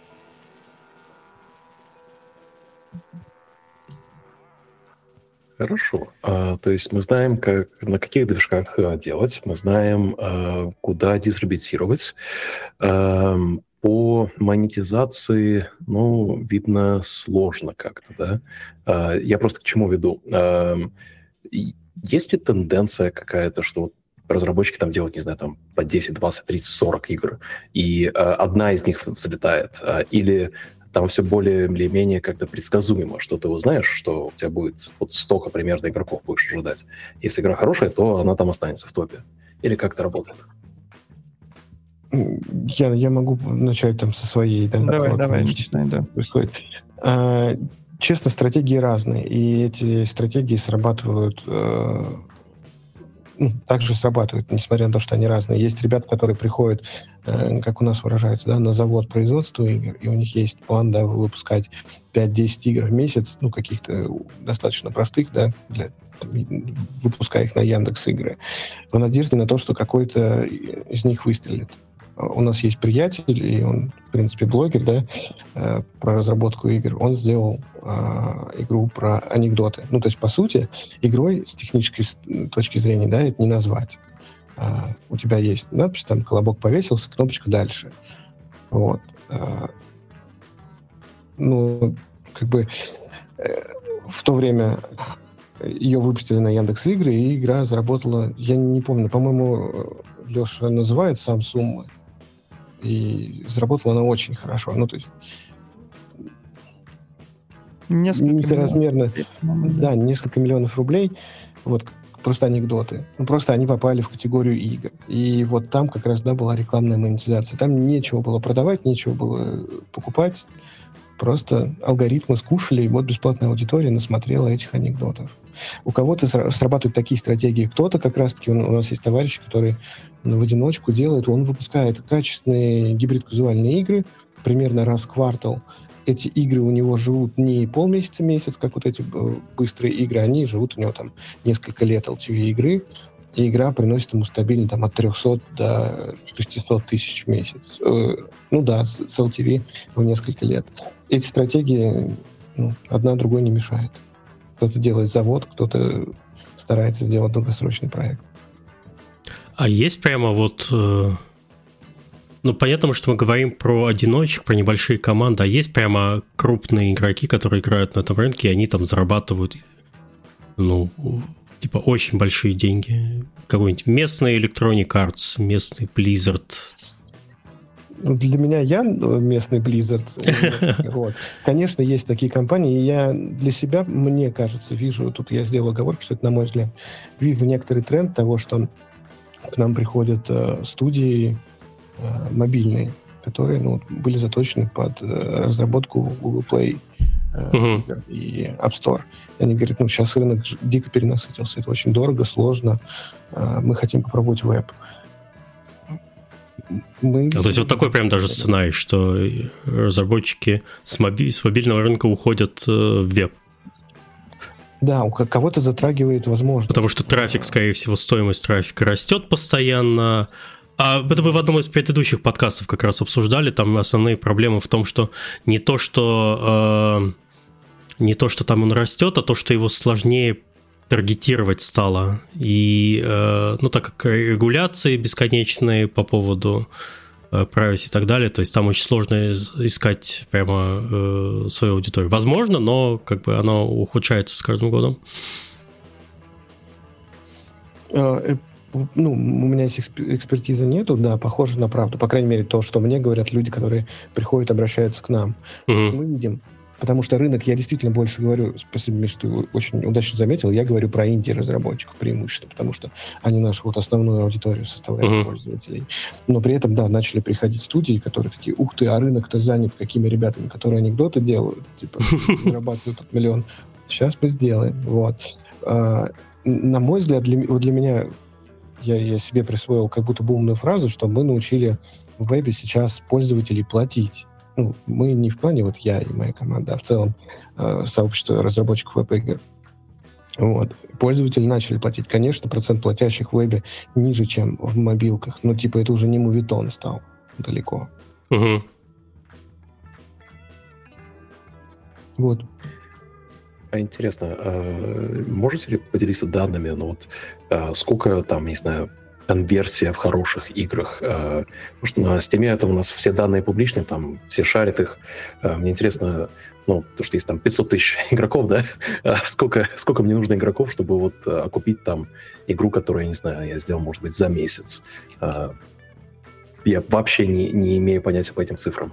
S2: Хорошо. То есть мы знаем, на каких движках делать, мы знаем, куда дистрибутировать. По монетизации, видно, сложно как-то, да? Я просто к чему веду? Есть ли тенденция какая-то, что вот разработчики там делают, не знаю, там по 10, 20, 30, 40 игр, и одна из них взлетает, или там все более или менее как-то предсказуемо, что ты узнаешь, что у тебя будет вот столько примерно игроков будешь ожидать. Если игра хорошая, то она там останется в топе. Или как это работает?
S3: Я могу начать там со своей. Да,
S4: давай, начинай, да.
S3: Происходит. Честно, стратегии разные, и эти стратегии срабатывают, также срабатывают, несмотря на то, что они разные. Есть ребята, которые приходят, как у нас выражаются, да, на завод производства игр, и у них есть план, да, выпускать 5-10 игр в месяц, каких-то достаточно простых, да, выпуская их на Яндекс.Игры, в надежде на то, что какой-то из них выстрелит. У нас есть приятель, и он, в принципе, блогер, да, про разработку игр. Он сделал игру про анекдоты. То есть, по сути, игрой с технической точки зрения, да, это не назвать. У тебя есть надпись, там, колобок повесился, кнопочка дальше. Вот. В то время ее выпустили на Яндекс.Игры, и игра заработала, я не помню, по-моему, Леша называет сам суммы, и заработала она очень хорошо. То есть несоразмерно, да, несколько миллионов рублей, вот, просто анекдоты. Просто они попали в категорию игр. И вот там как раз, да, была рекламная монетизация. Там нечего было продавать, нечего было покупать. Просто алгоритмы скушали, и вот бесплатная аудитория насмотрела этих анекдотов. У кого-то срабатывают такие стратегии. Кто-то как раз-таки, у нас есть товарищи, которые в одиночку делают, он выпускает качественные гибрид-казуальные игры примерно раз в квартал. Эти игры у него живут не полмесяца, месяц, как вот эти быстрые игры, они живут у него там несколько лет LTV-игры, и игра приносит ему стабильно там от 300 до 600 тысяч в месяц. С LTV в несколько лет. Эти стратегии одна другой не мешает. Кто-то делает завод, кто-то старается сделать долгосрочный проект.
S1: А есть прямо вот... понятно, что мы говорим про одиночек, про небольшие команды, а есть прямо крупные игроки, которые играют на этом рынке, и они там зарабатывают, очень большие деньги. Какой-нибудь местный Electronic Arts, местный Blizzard.
S3: Для меня я местный Blizzard. Вот. Конечно, есть такие компании, и я для себя, мне кажется, вижу, тут я сделал оговорку, что это, на мой взгляд, вижу некоторый тренд того, что к нам приходят студии мобильные, которые были заточены под разработку Google Play и App Store. И они говорят, сейчас рынок дико перенасытился, это очень дорого, сложно, мы хотим попробовать веб.
S1: То есть вот такой прям даже сценарий, что разработчики с мобильного рынка уходят в веб.
S3: Да, у кого-то затрагивает возможность.
S1: Потому что трафик, скорее всего, стоимость трафика растет постоянно. А это мы в одном из предыдущих подкастов как раз обсуждали. Там основные проблемы в том, что не то, что там он растет, а то, что его сложнее таргетировать стало. И, так как регуляции бесконечные по поводу privacy и так далее, то есть там очень сложно искать прямо свою аудиторию. Возможно, но как бы оно ухудшается с каждым годом.
S3: У меня есть экспертизы нету, да, похоже на правду. По крайней мере, то, что мне говорят люди, которые приходят, обращаются к нам. Мы видим, потому что рынок, я действительно больше говорю, спасибо, Миш, ты очень удачно заметил, я говорю про инди-разработчиков преимущественно, потому что они нашу вот основную аудиторию составляют пользователей. Но при этом, да, начали приходить студии, которые такие, ух ты, а рынок-то занят какими ребятами, которые анекдоты делают, типа, зарабатывают от миллион. Сейчас мы сделаем, вот. На мой взгляд, для меня... Я себе присвоил как будто бы умную фразу, что мы научили в вебе сейчас пользователей платить. Мы не в плане вот я и моя команда, а в целом сообщество разработчиков веб-игр. Вот. Пользователи начали платить. Конечно, процент платящих в вебе ниже, чем в мобилках, но типа это уже не мувитон стал далеко. Вот.
S2: А интересно, можете ли поделиться данными, сколько там, не знаю, конверсия в хороших играх. Потому что на Steam это у нас все данные публичные, там все шарят их. Мне интересно, ну, потому что есть там 500 тысяч игроков, да? Сколько мне нужно игроков, чтобы вот окупить там игру, которую, я не знаю, я сделал, может быть, за месяц. Я вообще не имею понятия по этим цифрам.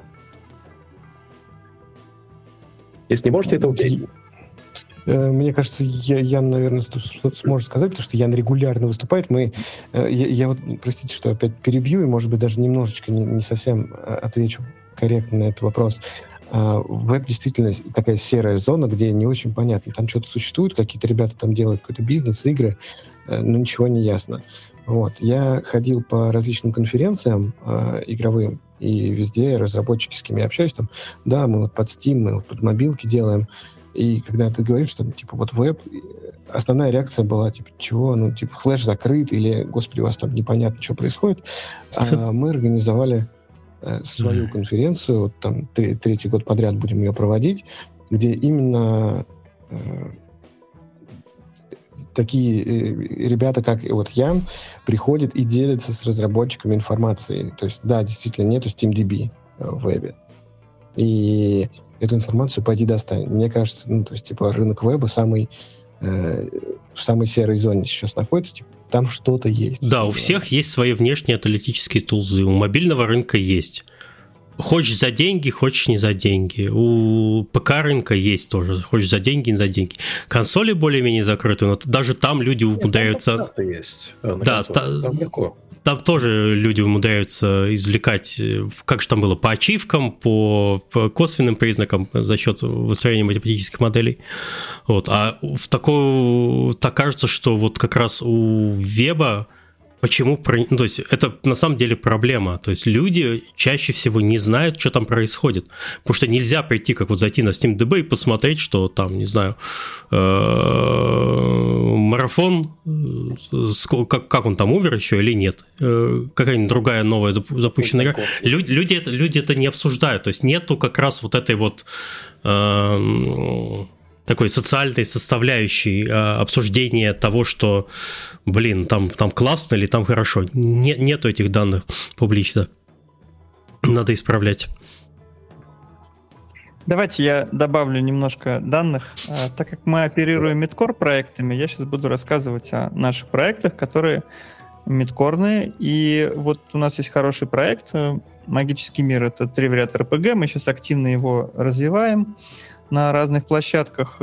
S2: Если не можете, это окей.
S3: Мне кажется, Ян, наверное, что-то сможет сказать, потому что Ян регулярно выступает. Я вот, простите, что опять перебью, и, может быть, даже немножечко не совсем отвечу корректно на этот вопрос. Веб действительно такая серая зона, где не очень понятно. Там что-то существует, какие-то ребята там делают какой-то бизнес, игры, но ничего не ясно. Вот. Я ходил по различным конференциям игровым, и везде разработчики, с кем я общаюсь, там, да, мы вот под Steam, мы вот под мобилки делаем. И когда ты говоришь, что, типа, вот веб, основная реакция была, типа, чего? Ну, типа, флеш закрыт, или, господи, у вас там непонятно, что происходит. Мы организовали свою конференцию, вот, там, третий год подряд будем ее проводить, где именно такие ребята, как вот я, приходят и делятся с разработчиками информацией. То есть, да, действительно, нету SteamDB в вебе. И эту информацию пойди достань. Мне кажется, ну, то есть, типа, рынок веба в самой серой зоне сейчас находится, типа, там что-то есть.
S1: Да, у всех есть свои внешние аналитические тулзы, у мобильного рынка есть. Хочешь за деньги, хочешь не за деньги. У ПК рынка есть тоже. Хочешь за деньги, не за деньги. Консоли более-менее закрыты, но даже там люди умудряются...
S2: Есть.
S1: Да, там легко. Там тоже люди умудряются извлекать, как же там было, по ачивкам, по косвенным признакам за счет выстроения математических моделей. Вот. А так кажется, что вот как раз у веба почему... Ну, то есть это на самом деле проблема. То есть люди чаще всего не знают, что там происходит. Потому что нельзя прийти, как вот зайти на SteamDB и посмотреть, что там, не знаю, марафон, как он там умер еще или нет. Какая-нибудь другая новая запущенная игра. Люди это не обсуждают. То есть нету как раз вот этой вот... такой социальной составляющей обсуждения того, что, блин, там классно или там хорошо. Нету этих данных публично. Надо исправлять.
S4: Давайте я добавлю немножко данных. Так как мы оперируем мидкор проектами, я сейчас буду рассказывать о наших проектах, которые мидкорные. И вот у нас есть хороший проект «Магический мир». Это Trivial RPG. Мы сейчас активно его развиваем на разных площадках.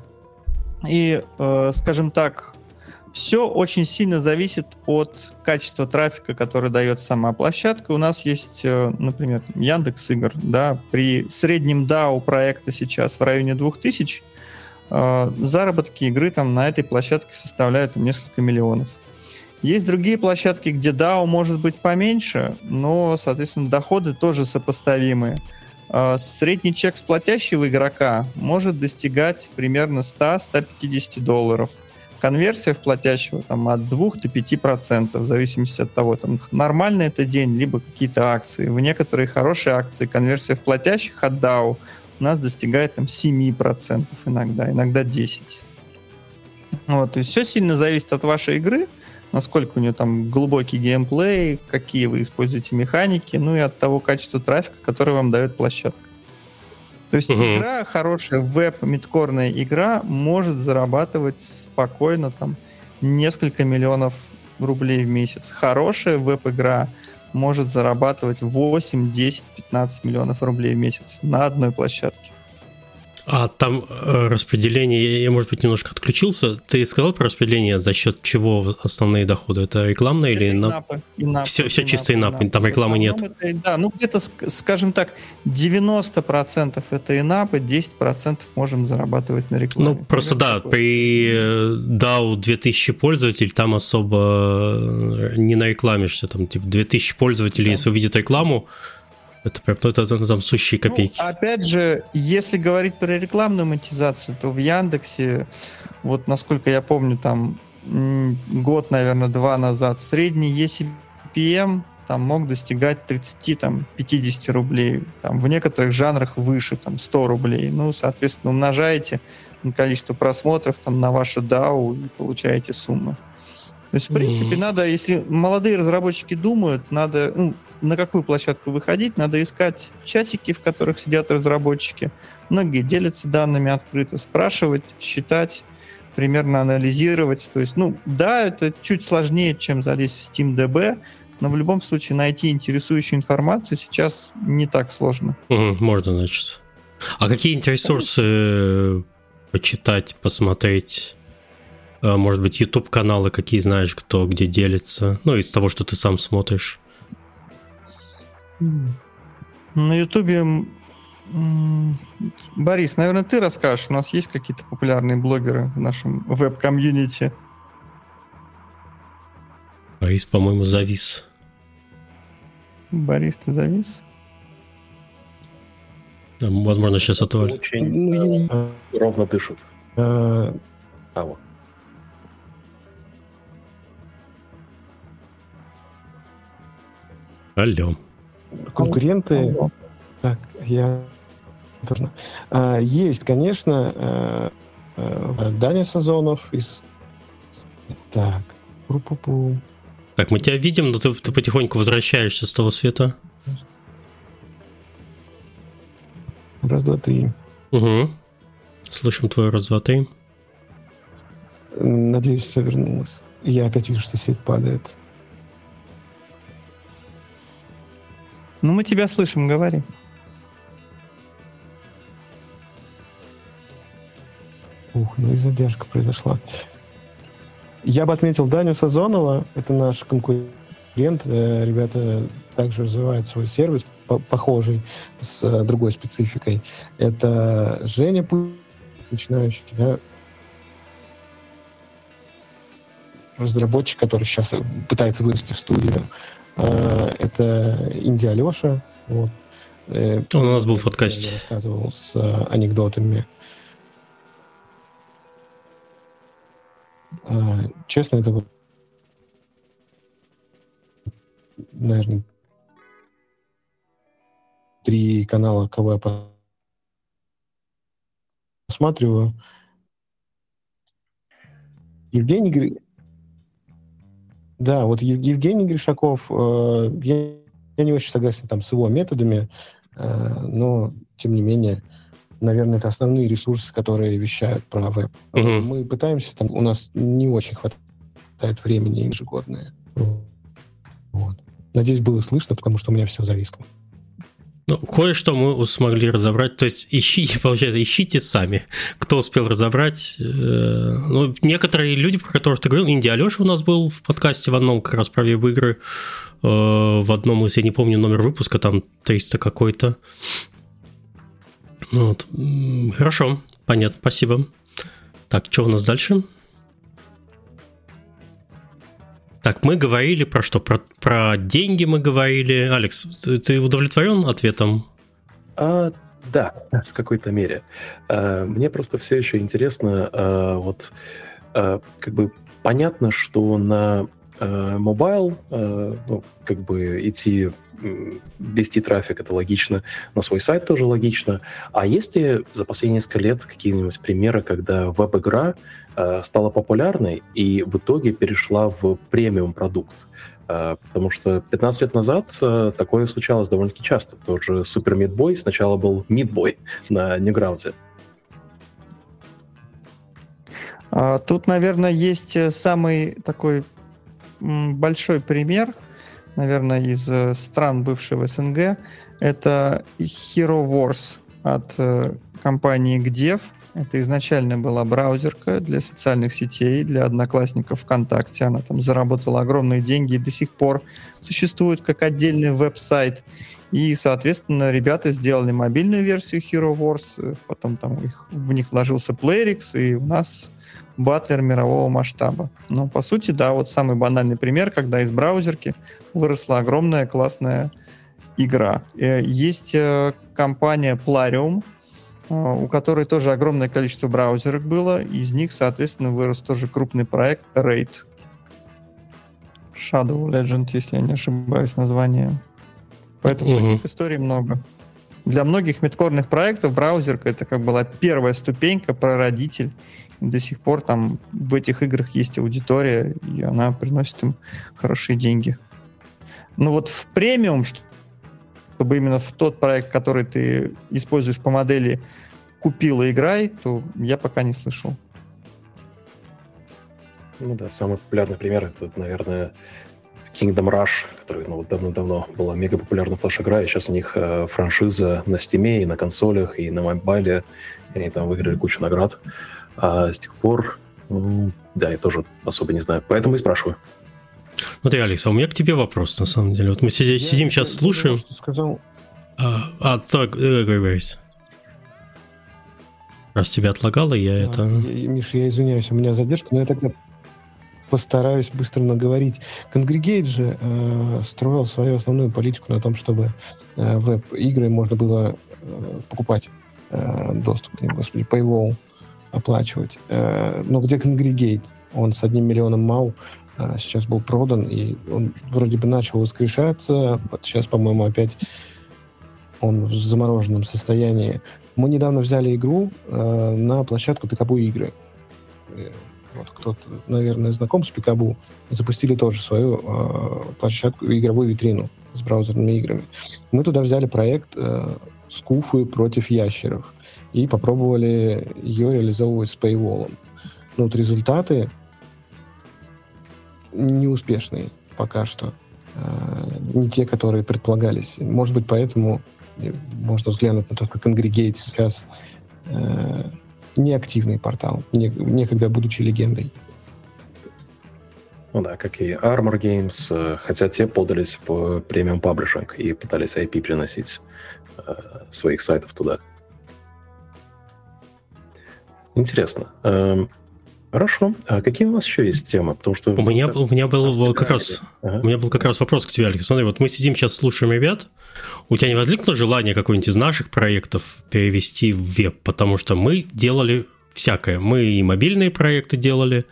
S4: И, скажем так, все очень сильно зависит от качества трафика, который дает сама площадка. У нас есть, например, Яндекс.Игр. Да, при среднем DAU проекта сейчас в районе 2000 заработки игры там на этой площадке составляют несколько миллионов. Есть другие площадки, где DAU может быть поменьше, но, соответственно, доходы тоже сопоставимые. Средний чек с платящего игрока может достигать примерно $100-150. Конверсия в платящего там, от 2 до 5%, в зависимости от того, там, нормальный это день, либо какие-то акции. В некоторые хорошие акции конверсия в платящих от DAO у нас достигает там, 7% иногда 10%. Вот, то есть все сильно зависит от вашей игры, насколько у нее там глубокий геймплей, какие вы используете механики, ну и от того качества трафика, который вам дает площадка. То есть игра хорошая, веб-мидкорная игра может зарабатывать спокойно там несколько миллионов рублей в месяц. Хорошая веб-игра может зарабатывать 8, 10, 15 миллионов рублей в месяц на одной площадке.
S1: А там распределение, я, может быть, немножко отключился. Ты сказал про распределение, за счет чего основные доходы? Это рекламные или
S4: инапы?
S1: Все чисто инапы, там рекламы нет.
S4: Это, да, ну где-то, скажем так, 90% это инапы, 10% можем зарабатывать на рекламе.
S1: Ну, просто да, при DAO 2000 пользователей там особо не нарекламишься. Там типа 2000 пользователей, если увидят рекламу, это там сущие копейки.
S4: Ну, опять же, если говорить про рекламную монетизацию, то в Яндексе, вот насколько я помню, там год, наверное, 2 назад, средний eCPM там мог достигать 30-50 рублей. Там, в некоторых жанрах выше, там, 100 рублей. Ну, соответственно, умножаете на количество просмотров там, на ваше DAO и получаете суммы. То есть, в принципе, надо, если молодые разработчики думают, надо, на какую площадку выходить, надо искать чатики, в которых сидят разработчики. Многие делятся данными открыто, спрашивать, считать, примерно анализировать. То есть, да, это чуть сложнее, чем залезть в SteamDB, но в любом случае найти интересующую информацию сейчас не так сложно.
S1: Можно, значит. А какие ресурсы почитать, посмотреть? Может быть, YouTube-каналы, какие знаешь, кто где делится? Из того, что ты сам смотришь.
S4: На YouTube... Борис, наверное, ты расскажешь. У нас есть какие-то популярные блогеры в нашем веб-комьюнити?
S1: Борис, по-моему, завис.
S4: Борис, ты завис?
S1: Возможно, сейчас отвалит.
S2: Очень ровно дышит. Вот.
S1: Алло.
S3: Конкуренты...
S4: Алло.
S3: Так, я... Есть, конечно, Даня Сазонов из... Так, пу-пу-пу.
S1: Так, мы тебя видим, но ты потихоньку возвращаешься с того света.
S3: Раз, два, три.
S1: Угу. Слышим твой раз, два, три.
S3: Надеюсь, все вернулось. Я опять вижу, что сеть падает.
S4: Мы тебя слышим, говори.
S3: И задержка произошла. Я бы отметил Даню Сазонова. Это наш конкурент. Ребята также развивают свой сервис, похожий, с другой спецификой. Это Женя, начинающий, да, разработчик, который сейчас пытается вырасти в студию. Это Инди Алеша. Вот.
S1: Он у нас был в подкасте.
S3: Я рассказывал с анекдотами. Честно, это вот, наверное, 3 канала, кого я посматриваю. Евгений Гришаков, я не очень согласен там с его методами, но, тем не менее, наверное, это основные ресурсы, которые вещают про веб. Мы пытаемся, у нас не очень хватает времени ежегодное. Вот. Надеюсь, было слышно, потому что у меня все зависло.
S1: Кое-что мы смогли разобрать. То есть ищите сами, кто успел разобрать. Некоторые люди, про которых ты говорил, Инди Алеша у нас был в подкасте в одном как раз про веб-игры. В одном из, я не помню номер выпуска, там 300 какой-то. Вот. Хорошо, понятно, спасибо. Так, что у нас дальше? Так, мы говорили про что? Про деньги мы говорили. Алекс, ты удовлетворен ответом?
S2: Да, в какой-то мере. Мне просто все еще интересно, понятно, что на мобайл, идти вести трафик, это логично, на свой сайт тоже логично. А есть ли за последние несколько лет какие-нибудь примеры, когда веб-игра стала популярной и в итоге перешла в премиум-продукт? Потому что 15 лет назад такое случалось довольно-таки часто. Тот же Super Meat Boy сначала был Meat Boy на Ньюграунде.
S4: Тут, наверное, есть самый такой большой пример, наверное, из стран бывшего СНГ. Это Hero Wars от компании GDev. Это изначально была браузерка для социальных сетей, для одноклассников ВКонтакте. Она там заработала огромные деньги и до сих пор существует как отдельный веб-сайт. И, соответственно, ребята сделали мобильную версию Hero Wars, потом там в них вложился Playrix, и у нас батлер мирового масштаба. Но, по сути, да, вот самый банальный пример, когда из браузерки выросла огромная классная игра. Есть компания Plarium, у которой тоже огромное количество браузерок было, из них, соответственно, вырос тоже крупный проект Raid. Shadow Legend, если я не ошибаюсь, название. Поэтому таких историй много. Для многих мидкорных проектов браузерка это как была первая ступенька, прародитель. И до сих пор там в этих играх есть аудитория, и она приносит им хорошие деньги. Но вот в премиум, чтобы именно в тот проект, который ты используешь по модели «купил и играй», то я пока не слышал.
S2: Ну да, самый популярный пример — это, наверное, Kingdom Rush, который давно-давно была мега популярная флеш-игра, и сейчас у них франшиза на Steam, и на консолях, и на мобайле, и они там выиграли кучу наград. А с тех пор, да, я тоже особо не знаю, поэтому и спрашиваю.
S1: Смотри, Алекс, а у меня к тебе вопрос, на самом деле. Вот мы сидим сейчас, слушаем...
S3: Сказал...
S1: Так, говорись. Раз тебя отлагало,
S3: Миш, я извиняюсь, у меня задержка, но я тогда постараюсь быстро наговорить. Конгрегейт же строил свою основную политику на том, чтобы веб-игры можно было покупать доступ к ним, господи, paywall оплачивать. Но где Конгрегейт? Он с 1 миллионом МАУ сейчас был продан, и он вроде бы начал воскрешаться. Вот сейчас, по-моему, опять он в замороженном состоянии. Мы недавно взяли игру на площадку Пикабу игры. Вот кто-то, наверное, знаком с Пикабу. Запустили тоже свою площадку, игровую витрину с браузерными играми. Мы туда взяли проект «Скуфы против ящеров» и попробовали ее реализовывать с paywall'ом. Но вот результаты неуспешные пока что. Не те, которые предполагались. Может быть, поэтому можно взглянуть на то, как Конгрегейт сейчас неактивный портал, некогда будучи легендой.
S2: Ну да, как и Armor Games, хотя те подались в премиум паблишинг и пытались IP приносить своих сайтов туда. Интересно. Хорошо. А какие у нас еще есть темы? Потому что
S1: у меня был как раз вопрос к тебе, Алекс. Смотри, вот мы сидим сейчас, слушаем ребят. У тебя не возникло желание какой-нибудь из наших проектов перевести в веб? Потому что мы делали всякое. Мы и мобильные проекты делали.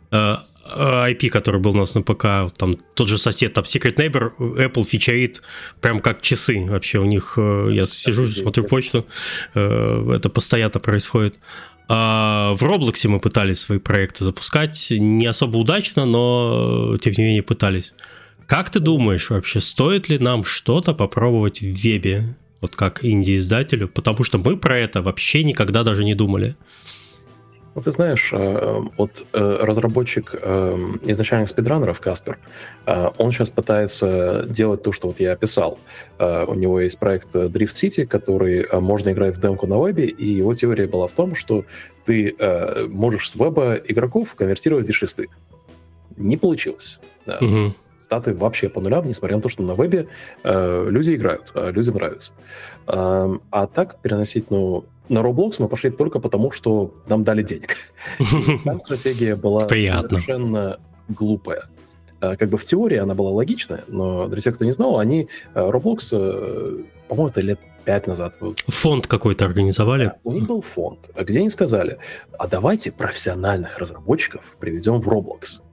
S1: IP, который был у нас на ПК, там тот же сосед, там Secret Neighbor, Apple фичерит прям как часы вообще. У них, я сижу, смотрю почту, это постоянно происходит. В Роблоксе мы пытались свои проекты запускать, не особо удачно, но тем не менее пытались. Как ты думаешь вообще, стоит ли нам что-то попробовать в вебе, вот как инди-издателю? Потому что мы про это вообще никогда даже не думали.
S2: Ну, ты знаешь, вот разработчик изначальных спидранеров, Каспер, он сейчас пытается делать то, что вот я описал. У него есть проект Drift City, который можно играть в демку на вебе, и его теория была в том, что ты можешь с веба игроков конвертировать в виш-листы. Не получилось.
S1: Угу.
S2: Статы вообще по нулям, несмотря на то, что на вебе люди играют, людям нравится. А так переносить, на Roblox мы пошли только потому, что нам дали денег. Там стратегия была совершенно глупая. Как бы в теории она была логичная, но для тех, кто не знал, они Roblox, по-моему, это лет 5 назад.
S1: Фонд какой-то организовали.
S2: Да, у них был фонд, где они сказали, а давайте профессиональных разработчиков приведем в Roblox.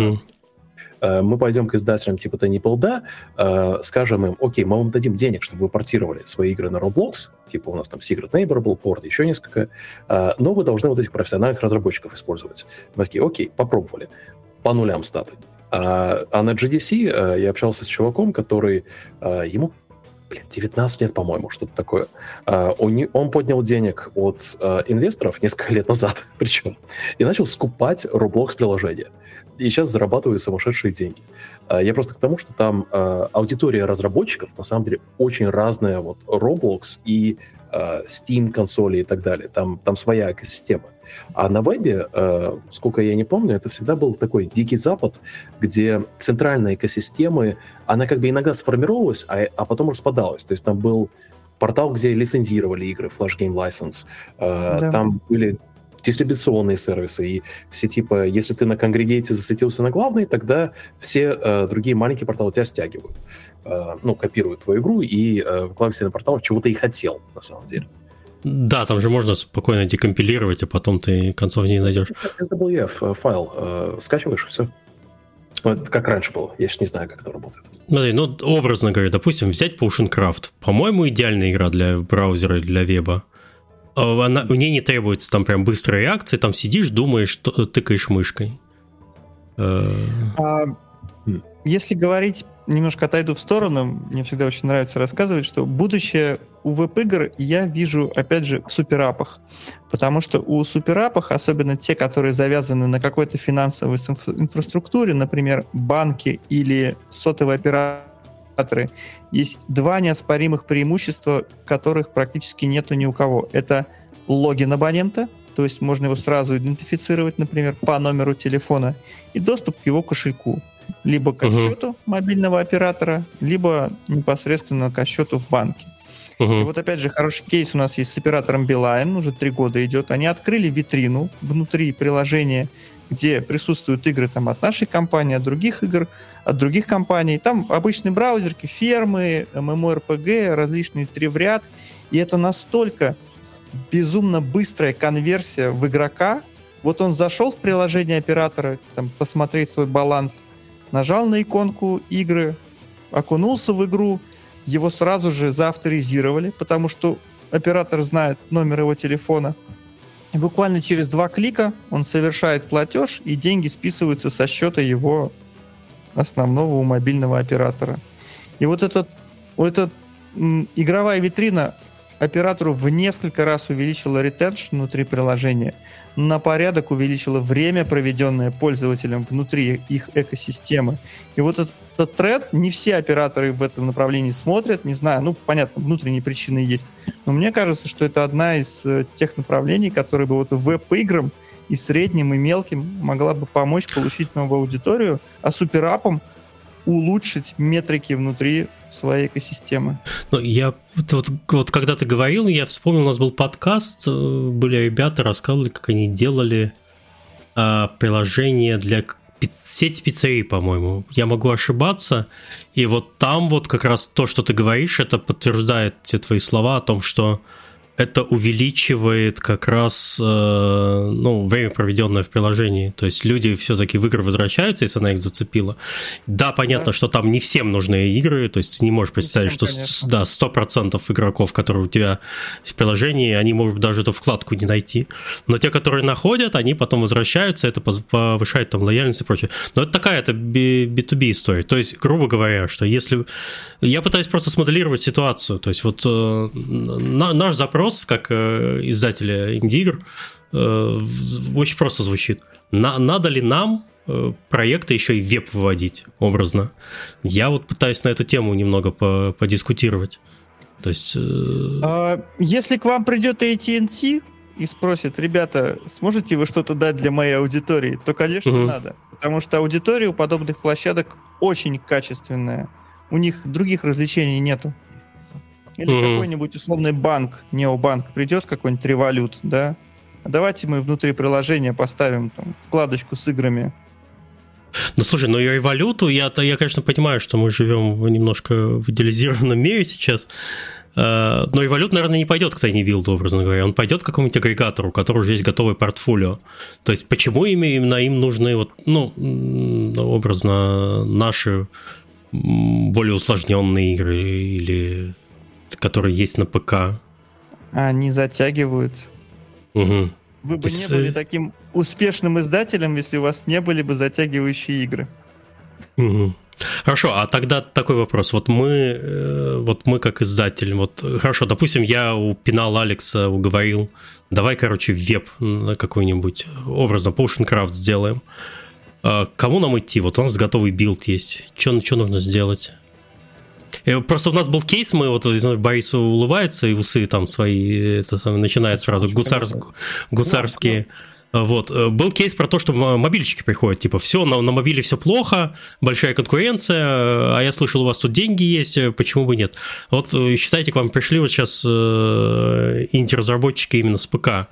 S2: Мы пойдем к издателям типа TinyPLD, скажем им, окей, мы вам дадим денег, чтобы вы портировали свои игры на Roblox, типа у нас там Secret Neighbor был порт, еще несколько, но вы должны вот этих профессиональных разработчиков использовать. Мы такие, окей, попробовали. По нулям статы. А на GDC я общался с чуваком, который, ему 19 лет, по-моему, что-то такое. Он поднял денег от инвесторов несколько лет назад, причем, и начал скупать Roblox-приложения. И сейчас зарабатывают сумасшедшие деньги. Я просто к тому, что там аудитория разработчиков, на самом деле, очень разная. Вот Roblox и Steam консоли и так далее. Там своя экосистема. А на вебе, сколько я не помню, это всегда был такой дикий запад, где центральная экосистема, она как бы иногда сформировалась, а потом распадалась. То есть там был портал, где лицензировали игры, Flash Game License. Да. Там были дистрибуционные сервисы, и все типа, если ты на конгрегейте засветился на главной, тогда все другие маленькие порталы тебя стягивают, копируют твою игру и выкладывают себе на портал, чего ты и хотел, на самом деле.
S1: Да, там же можно спокойно декомпилировать, а потом ты концов не найдешь.
S2: SWF файл скачиваешь, все. Вот как раньше было. Я сейчас не знаю, как это работает.
S1: Смотри, ну, образно говоря, допустим, взять PotionCraft. По-моему, идеальная игра для браузера и для веба. У нее не требуется там прям быстрой реакции, там сидишь, думаешь, тыкаешь мышкой.
S4: Если говорить, немножко отойду в сторону, мне всегда очень нравится рассказывать, что будущее у веб-игр я вижу, опять же, в суперапах. Потому что у суперапах, особенно те, которые завязаны на какой-то финансовой инфраструктуре, например, банки или сотовые операторы, есть два неоспоримых преимущества, которых практически нету ни у кого. Это логин абонента, то есть можно его сразу идентифицировать, например, по номеру телефона, и доступ к его кошельку. Либо к счету мобильного оператора, либо непосредственно к счету в банке. И вот опять же хороший кейс у нас есть с оператором Билайн, уже 3 года идет. Они открыли витрину внутри приложения, где присутствуют игры там, от нашей компании, от других игр, от других компаний. Там обычные браузерки, фермы, MMORPG, различные 3 в ряд. И это настолько безумно быстрая конверсия в игрока. Вот он зашел в приложение оператора, там, посмотреть свой баланс, нажал на иконку игры, окунулся в игру, его сразу же заавторизировали, потому что оператор знает номер его телефона. И буквально через 2 клика он совершает платеж, и деньги списываются со счета его основного у мобильного оператора. И вот эта игровая витрина оператору в несколько раз увеличила ретеншн внутри приложения, на порядок увеличила время, проведенное пользователем внутри их экосистемы. И вот этот тренд, не все операторы в этом направлении смотрят, не знаю, ну, понятно, внутренние причины есть, но мне кажется, что это одна из тех направлений, которые бы вот веб-играм и средним, и мелким могла бы помочь получить новую аудиторию, а суперапам улучшить метрики внутри своей экосистемы.
S1: Ну, я вот когда ты говорил, я вспомнил, у нас был подкаст, были ребята, рассказывали, как они делали приложение для сети пиццерий, по-моему. Я могу ошибаться. И вот там вот как раз то, что ты говоришь, это подтверждает все твои слова о том, что это увеличивает как раз время, проведенное в приложении. То есть люди все-таки в игры возвращаются, если она их зацепила. Да, понятно, что там не всем нужны игры, то есть ты не можешь представить, что 100% игроков, которые у тебя в приложении, они могут даже эту вкладку не найти. Но те, которые находят, они потом возвращаются, это повышает там лояльность и прочее. Но это такая, это B2B история. То есть, грубо говоря, что если... Я пытаюсь просто смоделировать ситуацию. То есть вот наш запрос как издателя инди-игр очень просто звучит. Надо ли нам проекты еще и в веб выводить, образно? Я вот пытаюсь на эту тему немного подискутировать. То есть...
S4: Если к вам придет AT&T и спросит: ребята, сможете вы что-то дать для моей аудитории, то, конечно, надо. Потому что аудитория у подобных площадок очень качественная. У них других развлечений нету. Или какой-нибудь условный банк, необанк, придет какой-нибудь Revolut, да? Давайте мы внутри приложения поставим там вкладочку с играми.
S1: Ну, слушай, ну и Revolut, я, конечно, понимаю, что мы живем в немножко в идеализированном мире сейчас, но Revolut, наверное, не пойдет к TinyBuild, образно говоря. Он пойдет к какому-нибудь агрегатору, у которого уже есть готовое портфолио. То есть почему именно им нужны, вот, ну, образно, наши более усложненные игры или... которые есть на ПК.
S4: Они затягивают.
S1: Угу.
S4: Вы бы не были таким успешным издателем, если у вас не были бы затягивающие игры.
S1: Угу. Хорошо, а тогда такой вопрос. Вот мы как издатель, вот хорошо, допустим, я у Пенал Алекса уговорил, давай, короче, веб какой-нибудь, образно, PotionCraft сделаем. Кому нам идти? Вот у нас готовый билд есть. Что нужно сделать? Просто у нас был кейс, мы вот Борису улыбаются, и усы там свои, начинают сразу гусарские. Вот. Был кейс про то, что мобильщики приходят, типа, все, на мобиле все плохо, большая конкуренция, а я слышал, у вас тут деньги есть, почему бы нет? Вот считайте, к вам пришли вот сейчас инди-разработчики именно с ПК.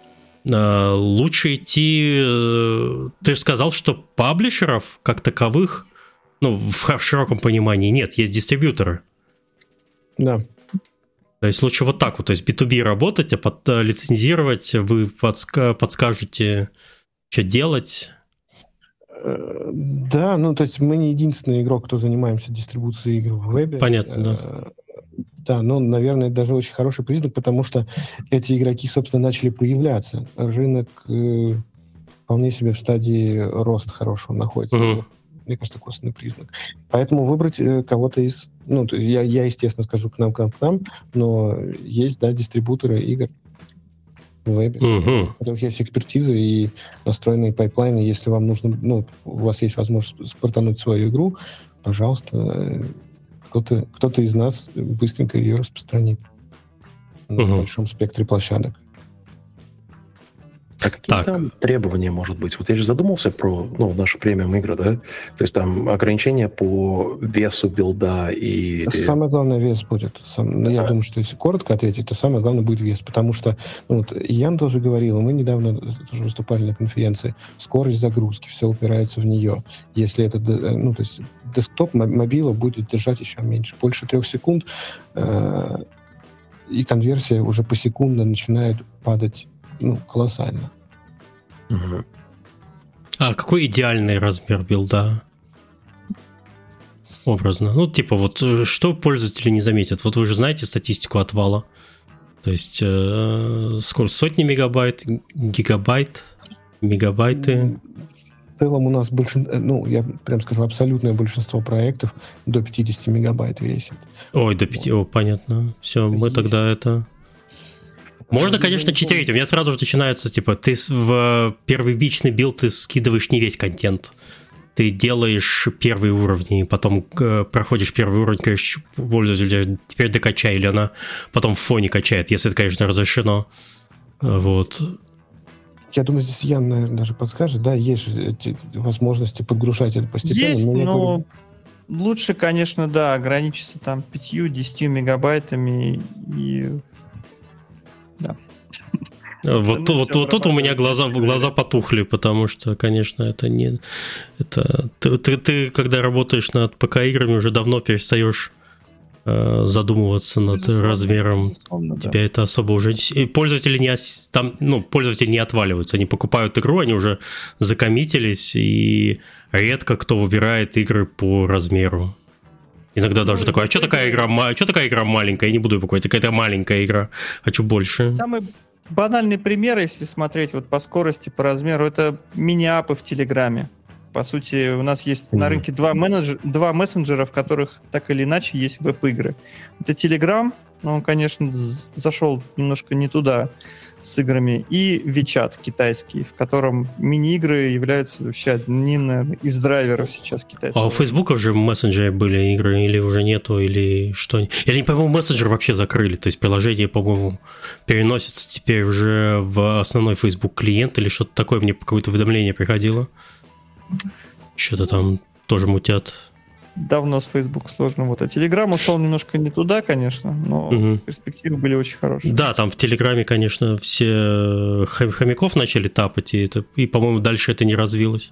S1: Лучше идти... Ты же сказал, что паблишеров, как таковых, ну, в широком понимании нет, есть дистрибьюторы.
S3: Да.
S1: То есть лучше вот так вот, то есть B2B работать, а лицензировать, вы подскажете, что делать.
S3: Да, ну, то есть мы не единственный игрок, кто занимаемся дистрибуцией игр в вебе.
S1: Понятно, да.
S3: Да, ну, наверное, даже очень хороший признак, потому что эти игроки, собственно, начали появляться. Рынок вполне себе в стадии роста хорошего находится.
S1: Мгм.
S3: Мне кажется, косвенный признак. Поэтому выбрать кого-то из... Ну, то есть я, естественно, скажу к нам, но есть, да, дистрибуторы игр в вебе,
S1: Мгм.
S3: у которых есть экспертиза и настроенные пайплайны. Если вам нужно, ну, у вас есть возможность спортануть свою игру, пожалуйста, кто-то из нас быстренько ее распространит на
S1: Мгм.
S3: большом спектре площадок.
S2: А какие
S1: Так.
S2: там требования, может быть? Вот я же задумался про наши премиум-игры, да? То есть там ограничения по весу билда и...
S3: Самое главное, вес будет. Я
S2: Ага.
S3: думаю, что если коротко ответить, то самое главное будет вес. Потому что, ну, вот Ян тоже говорил, мы недавно тоже выступали на конференции, скорость загрузки, все упирается в нее. Если это, ну, то есть десктоп, мобила будет держать еще меньше. Больше 3 секунд, и конверсия уже посекундно начинает падать, ну, колоссально.
S2: Мгм.
S1: А какой идеальный размер билда? Образно. Ну, типа, вот что пользователи не заметят? Вот вы же знаете статистику отвала. То есть, сколько? Сотни мегабайт, гигабайт, мегабайты.
S3: В целом у нас ну, я прям скажу, абсолютное большинство проектов до 50 мегабайт весит.
S1: Ой, до 5. О, понятно. Все, мы
S3: Есть.
S1: тогда это... Можно, конечно, читерить. У меня сразу же начинается, типа, ты в первый бичный билд ты скидываешь не весь контент. Ты делаешь первые уровни, потом проходишь первый уровень, конечно, пользователь теперь докачай, или она потом в фоне качает, если это, конечно, разрешено. Вот.
S3: Я думаю, здесь Ян, наверное, даже подскажет. Да, есть же эти возможности подгружать это постепенно.
S4: Есть,
S3: я
S4: но
S3: говорю,
S4: лучше, конечно, да, ограничиться там 5-10 мегабайтами и... Да.
S1: Вот тут у меня
S4: обрабатывать.
S1: глаза потухли, потому что, конечно, это не... Это, ты когда работаешь над ПК-играми, уже давно перестаешь задумываться над
S4: Безусловно.
S1: размером.
S4: Безусловно, да.
S1: Тебя это особо уже... И пользователи пользователи не отваливаются. Они покупают игру, они уже закоммитились, и редко кто выбирает игры по размеру. Иногда даже такое, а что такая игра маленькая? Я не буду ее покупать, какая-то маленькая игра, хочу больше.
S4: Самый банальный пример, если смотреть вот по скорости, по размеру, это мини-апы в Телеграме. По сути, у нас есть на рынке два мессенджера, в которых так или иначе есть веб-игры. Это Telegram, но он, конечно, зашел немножко не туда с играми, и WeChat китайский, в котором мини-игры являются вообще одним, наверное, из драйверов сейчас китайского.
S1: А у Фейсбука же в мессенджере были игры, или уже нету, или что? Я не по-моему, мессенджер вообще закрыли, то есть приложение, по-моему, переносится теперь уже в основной Facebook клиент или что-то такое, мне какое-то уведомление приходило. Что-то там тоже мутят.
S4: Давно с Facebook сложно. Вот. А Telegram ушел немножко не туда, конечно, но перспективы были очень хорошие.
S1: Да, там в Телеграме, конечно, все хомяков начали тапать, и, по-моему, дальше это не развилось.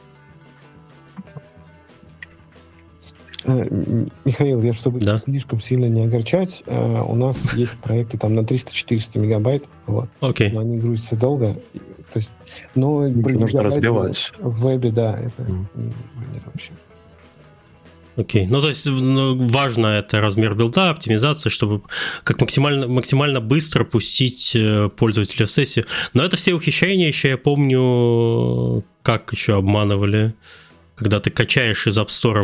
S3: Михаил, чтобы слишком сильно не огорчать, у нас есть проекты там на 300-400 мегабайт, вот.
S1: Окей.
S3: Но они грузятся долго, то есть, но
S2: нужно разбивать.
S3: В вебе, да, это нет вообще.
S1: Окей. Ну, то есть важно это размер билда, оптимизация, чтобы как максимально быстро пустить пользователя в сессию. Но это все ухищрения еще, я помню, как еще обманывали. Когда ты качаешь из App Store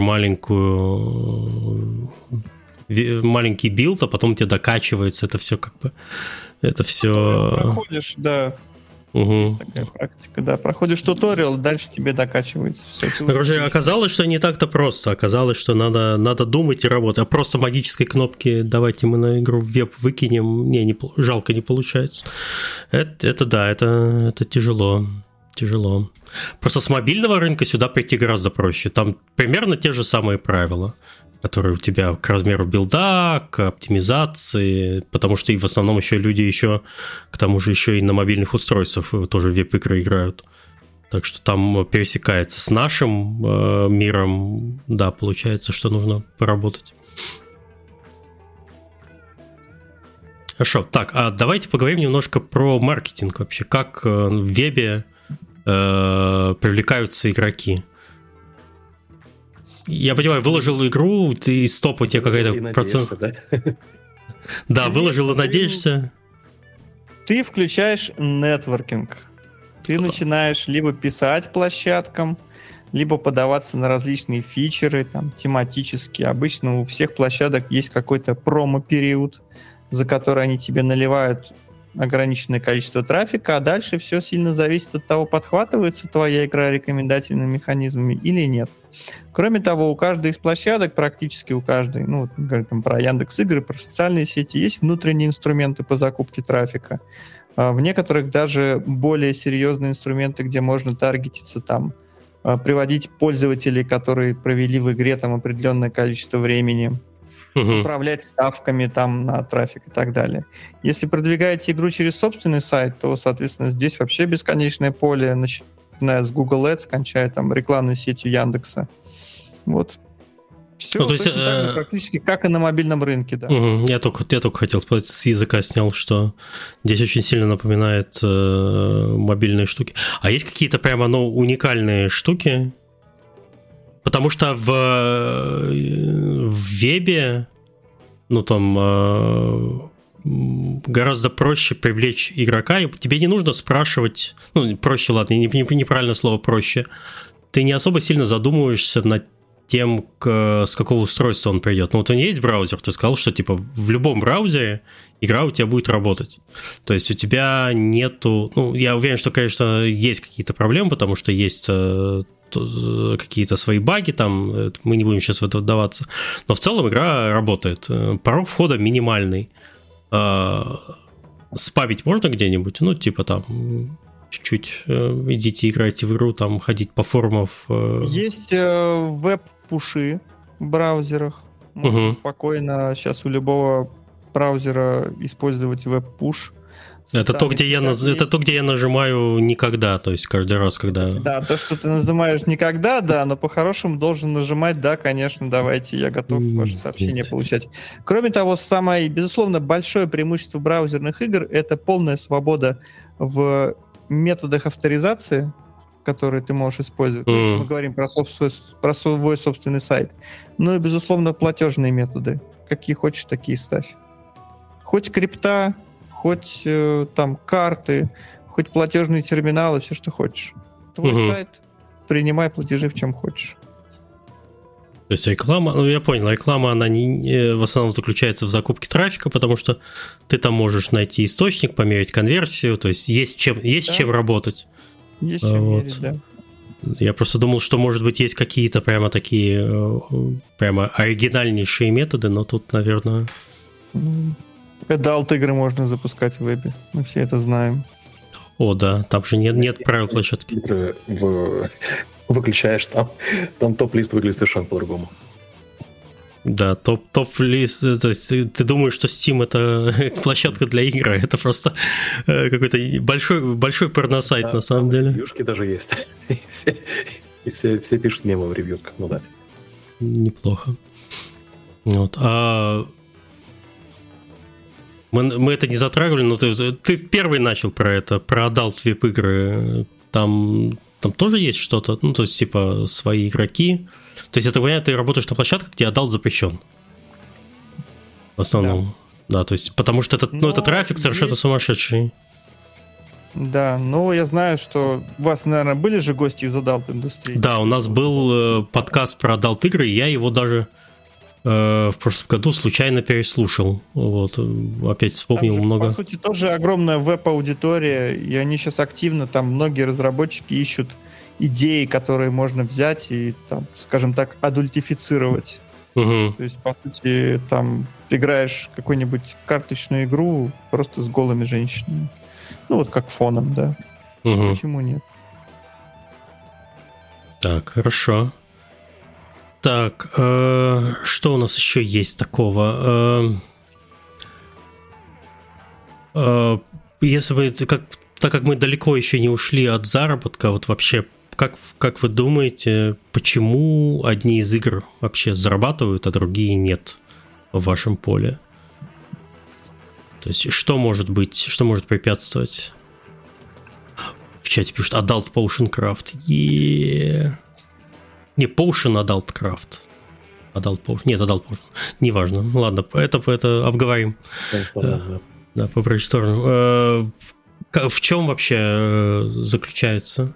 S1: маленький билд, а потом тебе докачивается, это все как бы... Это все...
S4: Проходишь, да.
S1: Угу.
S4: Есть такая практика, да. Проходишь туториал, дальше тебе докачивается все.
S1: Короче, оказалось, что не так-то просто. Оказалось, что надо думать и работать. А просто магической кнопки «давайте мы на игру в веб выкинем» жалко не получается. Это да, это тяжело. Тяжело. Просто с мобильного рынка сюда прийти гораздо проще. Там примерно те же самые правила, которые у тебя к размеру билда, к оптимизации, потому что и в основном еще люди еще, к тому же еще и на мобильных устройствах тоже веб-игры играют. Так что там пересекается с нашим миром, да, получается, что нужно поработать. Хорошо, так, а давайте поговорим немножко про маркетинг вообще. Как в вебе привлекаются игроки. Я понимаю, выложил игру, ты из топа у тебя какая-то процент... Да, выложил и надеешься.
S4: Ты включаешь нетворкинг. Ты начинаешь либо писать площадкам, либо подаваться на различные фичеры, там, тематические. Обычно у всех площадок есть какой-то промо-период, за который они тебе наливают ограниченное количество трафика, а дальше все сильно зависит от того, подхватывается твоя игра рекомендательными механизмами или нет. Кроме того, у каждой из площадок, практически у каждой, ну, говорим там про Яндекс.Игры, про социальные сети, есть внутренние инструменты по закупке трафика. В некоторых даже более серьезные инструменты, где можно таргетиться, там, приводить пользователей, которые провели в игре там определенное количество времени, управлять ставками там на трафик и так далее. Если продвигаете игру через собственный сайт, то, соответственно, здесь вообще бесконечное поле, начиная с Google Ads, кончая там рекламной сетью Яндекса. Вот. Все, ну, то есть, так же, практически как и на мобильном рынке, да.
S1: Я только хотел сказать, с языка снял, что здесь очень сильно напоминает мобильные штуки. А есть какие-то прямо, уникальные штуки? Потому что в вебе, гораздо проще привлечь игрока, и тебе не нужно спрашивать, проще, ладно, неправильное слово проще, ты не особо сильно задумываешься над тем, с какого устройства он придет. У тебя есть браузер, ты сказал, что типа в любом браузере игра у тебя будет работать. То есть у тебя нету... я уверен, что, конечно, есть какие-то проблемы, потому что есть какие-то свои баги там, мы не будем сейчас в это вдаваться. Но в целом игра работает. Порог входа минимальный. Спамить можно где-нибудь? Типа там... чуть-чуть идите играйте в игру, там ходить по форумам.
S4: Есть веб-пуши в браузерах. Можно спокойно сейчас у любого браузера использовать веб-пуш.
S1: Это то, где я нажимаю никогда, то есть каждый раз, когда...
S4: Да, то, что ты нажимаешь никогда, да, но по-хорошему должен нажимать, да, конечно, давайте, я готов ваше сообщение получать. Кроме того, самое, безусловно, большое преимущество браузерных игр — это полная свобода в методах авторизации, которые ты можешь использовать. То есть мы говорим про свой собственный сайт. Ну и, безусловно, платежные методы. Какие хочешь, такие ставь. Хоть крипта, хоть там карты, хоть платежные терминалы, все, что хочешь. Твой сайт, принимай платежи в чем хочешь.
S1: То есть реклама, я понял, реклама, она не, в основном заключается в закупке трафика, потому что ты там можешь найти источник, померить конверсию, то есть есть чем работать.
S4: Есть чем мерить, да.
S1: Я просто думал, что, может быть, есть какие-то прямо такие, прямо оригинальнейшие методы, но тут, наверное...
S4: Adult-игры можно запускать в вебе, мы все это знаем.
S1: О, да, там же нет правил площадки.
S2: Выключаешь там топ-лист выглядит совершенно по-другому.
S1: Да, топ-лист, то есть ты думаешь, что Steam это площадка для игр, это просто какой-то большой порносайт, на самом деле.
S2: Ревьюшки даже есть. И все пишут мемы в ревьюшках, да.
S1: Неплохо. Вот. Мы это не затрагивали, но ты первый начал про это, про Adult веб-игры. Там тоже есть что-то, то есть, типа, свои игроки. То есть, это понятно, ты работаешь на площадках, где Adult запрещен. В основном. Да, то есть, потому что это трафик совершенно сумасшедший.
S4: Да, я знаю, что у вас, наверное, были же гости из Adult-индустрии.
S1: Да, у нас был подкаст про Adult-игры, и я его даже в прошлом году случайно переслушал. Вот, опять вспомнил
S4: там же,
S1: много.
S4: По сути, тоже огромная веб-аудитория, и они сейчас активно, там многие разработчики ищут идеи, которые можно взять и, там, скажем так, адультифицировать. То есть, по сути, там играешь какую-нибудь карточную игру просто с голыми женщинами. Вот как фоном, да. Почему нет?
S1: Так, хорошо. Так, что у нас еще есть такого? Если мы, так как мы далеко еще не ушли от заработка, вот вообще, как вы думаете, почему одни из игр вообще зарабатывают, а другие нет в вашем поле? То есть, что может препятствовать? чате пишут Adult Potion Craft. Не, Potion Adult Craft. Adult Potion. Нет, Adult Potion. Неважно. Ладно, это обговорим. Да, по брейншторму. В чем вообще заключается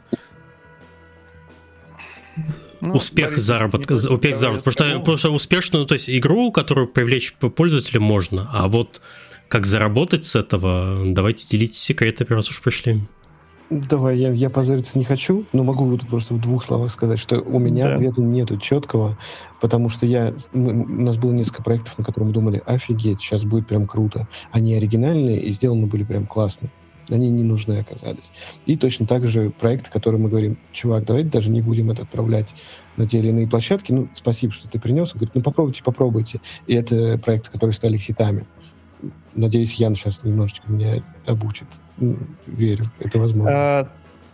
S1: успех заработка? Потому что успешную, то есть игру, которую привлечь пользователя, можно. А вот как заработать с этого, давайте делитесь секретами, раз уж пришли.
S3: Давай, я позориться не хочу, но могу вот просто в 2 словах сказать, что у меня ответа нету четкого, потому что у нас было несколько проектов, на которые мы думали, офигеть, сейчас будет прям круто. Они оригинальные и сделаны были прям классно. Они не нужны оказались. И точно так же проекты, которые мы говорим, чувак, давайте даже не будем это отправлять на те или иные площадки. Ну, спасибо, что ты принес. Он говорит, ну попробуйте. И это проекты, которые стали хитами. Надеюсь, Ян сейчас немножечко меня обучит. Верю, это возможно.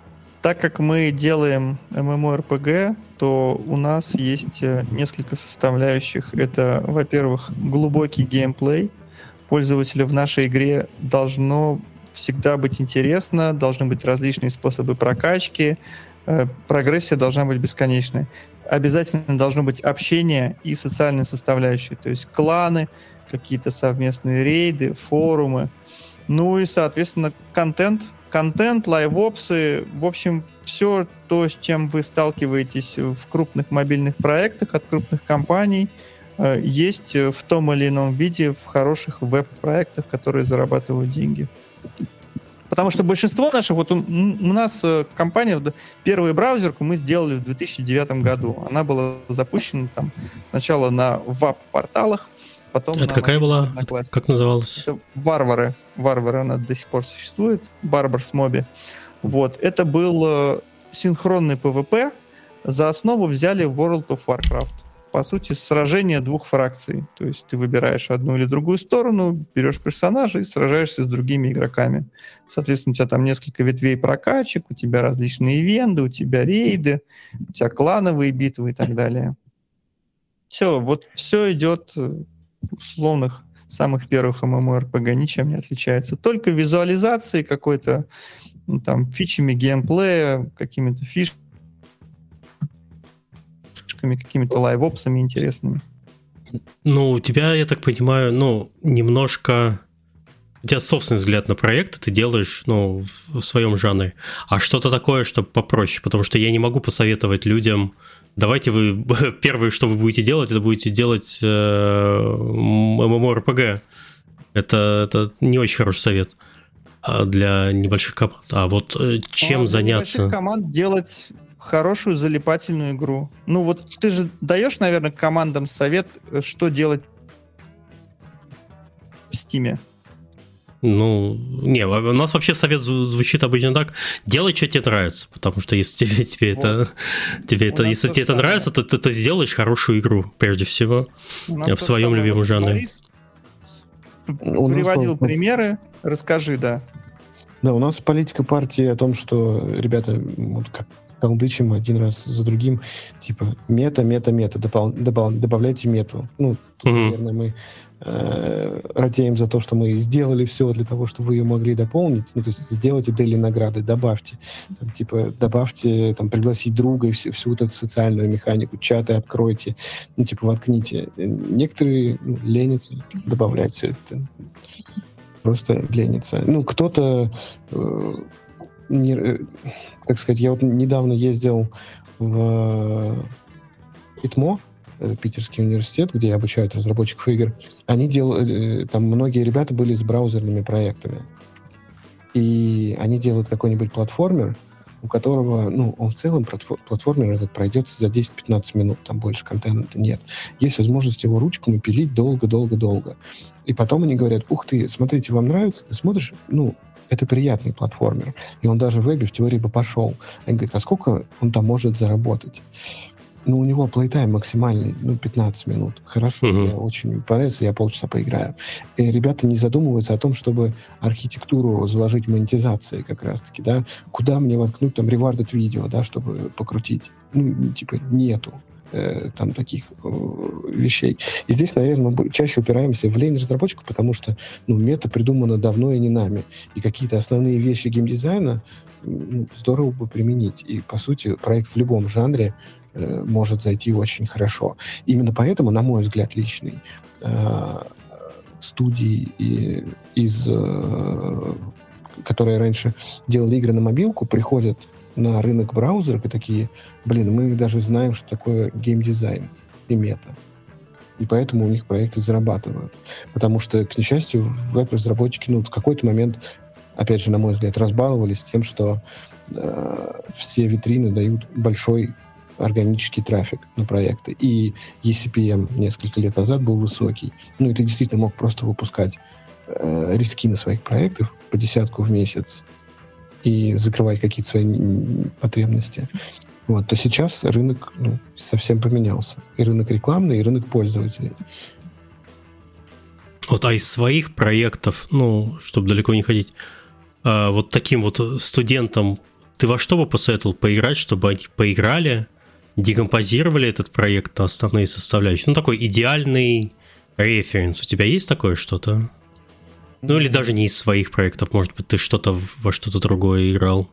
S4: Так как мы делаем MMORPG, то у нас есть несколько составляющих. Это, во-первых, глубокий геймплей. Пользователю в нашей игре должно всегда быть интересно, должны быть различные способы прокачки, прогрессия должна быть бесконечной. Обязательно должно быть общение и социальная составляющая, то есть кланы, какие-то совместные рейды, форумы. Ну и, соответственно, контент, лайвопсы, в общем, все то, с чем вы сталкиваетесь в крупных мобильных проектах от крупных компаний, есть в том или ином виде в хороших веб-проектах, которые зарабатывают деньги. Потому что большинство наших... Вот у нас компания, первую браузерку мы сделали в 2009 году. Она была запущена там сначала на веб-порталах, потом...
S1: Это какая была? Как называлась?
S4: Это Варвары. Варвары, она до сих пор существует. Барбарс Моби. Вот. Это был синхронный PvP. За основу взяли World of Warcraft. По сути, сражение 2 фракций. То есть ты выбираешь одну или другую сторону, берешь персонажа и сражаешься с другими игроками. Соответственно, у тебя там несколько ветвей прокачек, у тебя различные ивенты, у тебя рейды, у тебя клановые битвы и так далее. Все, вот все идет условных самых первых MMORPG, ничем не отличается. Только визуализацией какой-то, там, фичами геймплея, какими-то фишками, какими-то лайвопсами интересными.
S1: Ну, у тебя, я так понимаю, немножко... У тебя собственный взгляд на проект, ты делаешь, в своем жанре. А что-то такое, чтобы попроще, потому что я не могу посоветовать людям, давайте вы... Первое, что вы будете делать, это будете делать MMORPG. Это не очень хороший совет для небольших команд. А вот чем заняться?
S4: Для небольших команд делать... хорошую залипательную игру. Ну вот ты же даешь, наверное, командам совет, что делать в Стиме.
S1: Ну, не, у нас вообще совет звучит обычно так: делай, что тебе нравится, потому что если тебе это нравится, то ты сделаешь хорошую игру, прежде всего, в своем любимом жанре.
S4: Приводил примеры, расскажи, да.
S3: Да, у нас политика партии о том, что, ребята, вот как толдычим один раз за другим, типа, мета, добавляйте мету. Ну, тут, наверное, мы радеем за то, что мы сделали все для того, чтобы вы ее могли дополнить. Ну, то есть сделайте дейли награды, добавьте. Там, типа, добавьте, там, пригласить друга и всю вот эту социальную механику, чаты откройте, ну, типа, воткните. Некоторые ленятся добавлять все это. Просто ленятся. Ну, кто-то... как сказать, я вот недавно ездил в ИТМО, Питерский университет, где обучают разработчиков игр. Они делали, там многие ребята были с браузерными проектами. И они делают какой-нибудь платформер, у которого, он в целом платформер этот пройдется за 10-15 минут, там больше контента нет. Есть возможность его ручками пилить долго-долго-долго. И потом они говорят: ух ты, смотрите, вам нравится? Ты смотришь, это приятный платформер. И он даже в вебе в теории бы пошел. Они говорят: а сколько он там может заработать? У него плейтайм максимальный, 15 минут. Хорошо, я очень понравится, я полчаса поиграю. И ребята не задумываются о том, чтобы архитектуру заложить монетизацией как раз-таки, да? Куда мне воткнуть там rewarded видео, да, чтобы покрутить? Нету. там таких вещей. И здесь, наверное, мы чаще упираемся в лень разработчиков, потому что мета придумана давно и не нами. И какие-то основные вещи геймдизайна здорово бы применить. И, по сути, проект в любом жанре может зайти очень хорошо. Именно поэтому, на мой взгляд, личный, студии которые раньше делали игры на мобилку, приходят на рынок браузеров и такие, мы даже знаем, что такое геймдизайн и мета. И поэтому у них проекты зарабатывают. Потому что, к несчастью, веб-разработчики в какой-то момент, опять же, на мой взгляд, разбаловались тем, что все витрины дают большой органический трафик на проекты. И ECPM несколько лет назад был высокий. И ты действительно мог просто выпускать риски на своих проектах по 10 в месяц и закрывать какие-то свои потребности. То сейчас рынок совсем поменялся. И рынок рекламный, и рынок пользователей.
S1: А из своих проектов, чтобы далеко не ходить, вот таким вот студентам ты во что бы посоветовал поиграть, чтобы они поиграли, декомпозировали этот проект на основные составляющие? Такой идеальный референс. У тебя есть такое что-то? Или даже не из своих проектов, может быть, ты во что-то другое играл?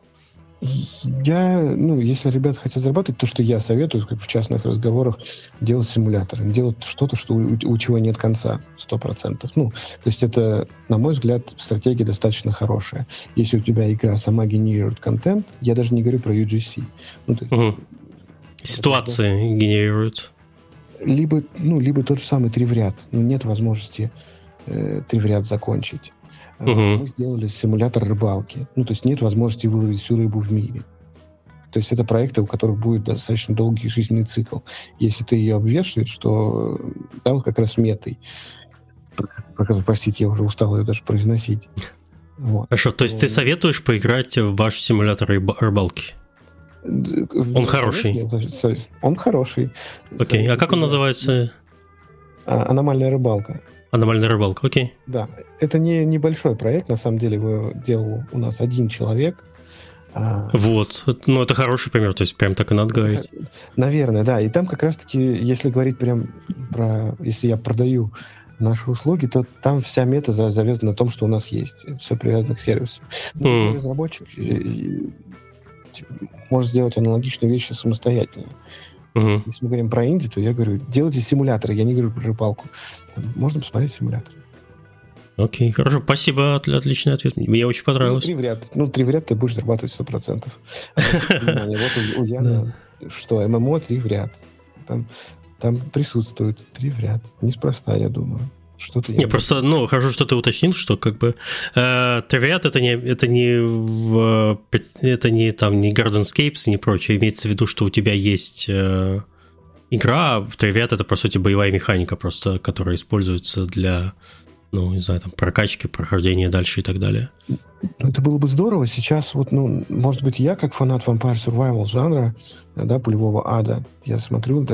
S3: Если ребята хотят зарабатывать, то, что я советую, как в частных разговорах, делать симуляторы. Делать что-то, у чего нет конца, 100%. То есть это, на мой взгляд, стратегия достаточно хорошая. Если у тебя игра сама генерирует контент, я даже не говорю про UGC.
S1: Ситуации генерируют.
S3: Либо тот же самый 3 в ряд. Нет возможности 3 в ряд закончить. Мы сделали симулятор рыбалки. То есть нет возможности выловить всю рыбу в мире. То есть это проекты, у которых будет достаточно долгий жизненный цикл. Если ты ее обвешиваешь, то там как раз метой. Простите, я уже устал ее даже произносить.
S1: Хорошо, то есть ты советуешь поиграть в ваш симулятор рыбалки? Он хороший?
S3: Он хороший.
S1: Окей, а как он называется?
S3: Аномальная рыбалка.
S1: Аномальная рыбалка, окей.
S3: Да, это не небольшой проект, на самом деле его делал у нас один человек.
S1: Это хороший пример, то есть прям так и надо говорить.
S3: Наверное, да, и там как раз-таки, если говорить прям если я продаю наши услуги, то там вся мета завязана на том, что у нас есть, все привязано к сервису. Разработчик может сделать аналогичные вещи самостоятельно. Если мы говорим про инди, то я говорю, делайте симуляторы, я не говорю про рыбалку. Можно посмотреть симуляторы.
S1: Окей, хорошо, спасибо, отличный ответ. Мне очень понравилось.
S3: 3 в ряд. 3 в ряд ты будешь зарабатывать 100%. Вот у Яна, что ММО 3 в ряд. Там присутствует 3 в ряд. Неспроста, я думаю.
S1: Просто, хорошо, что ты уточнил, что 3 в ряд это не Gardenscapes и не прочее. Имеется в виду, что у тебя есть игра, 3 в ряд это, по сути, боевая механика просто, которая используется для, прокачки, прохождения дальше и так далее.
S3: Это было бы здорово. Сейчас может быть, я, как фанат Vampire Survival жанра, пулевого ада, я смотрю,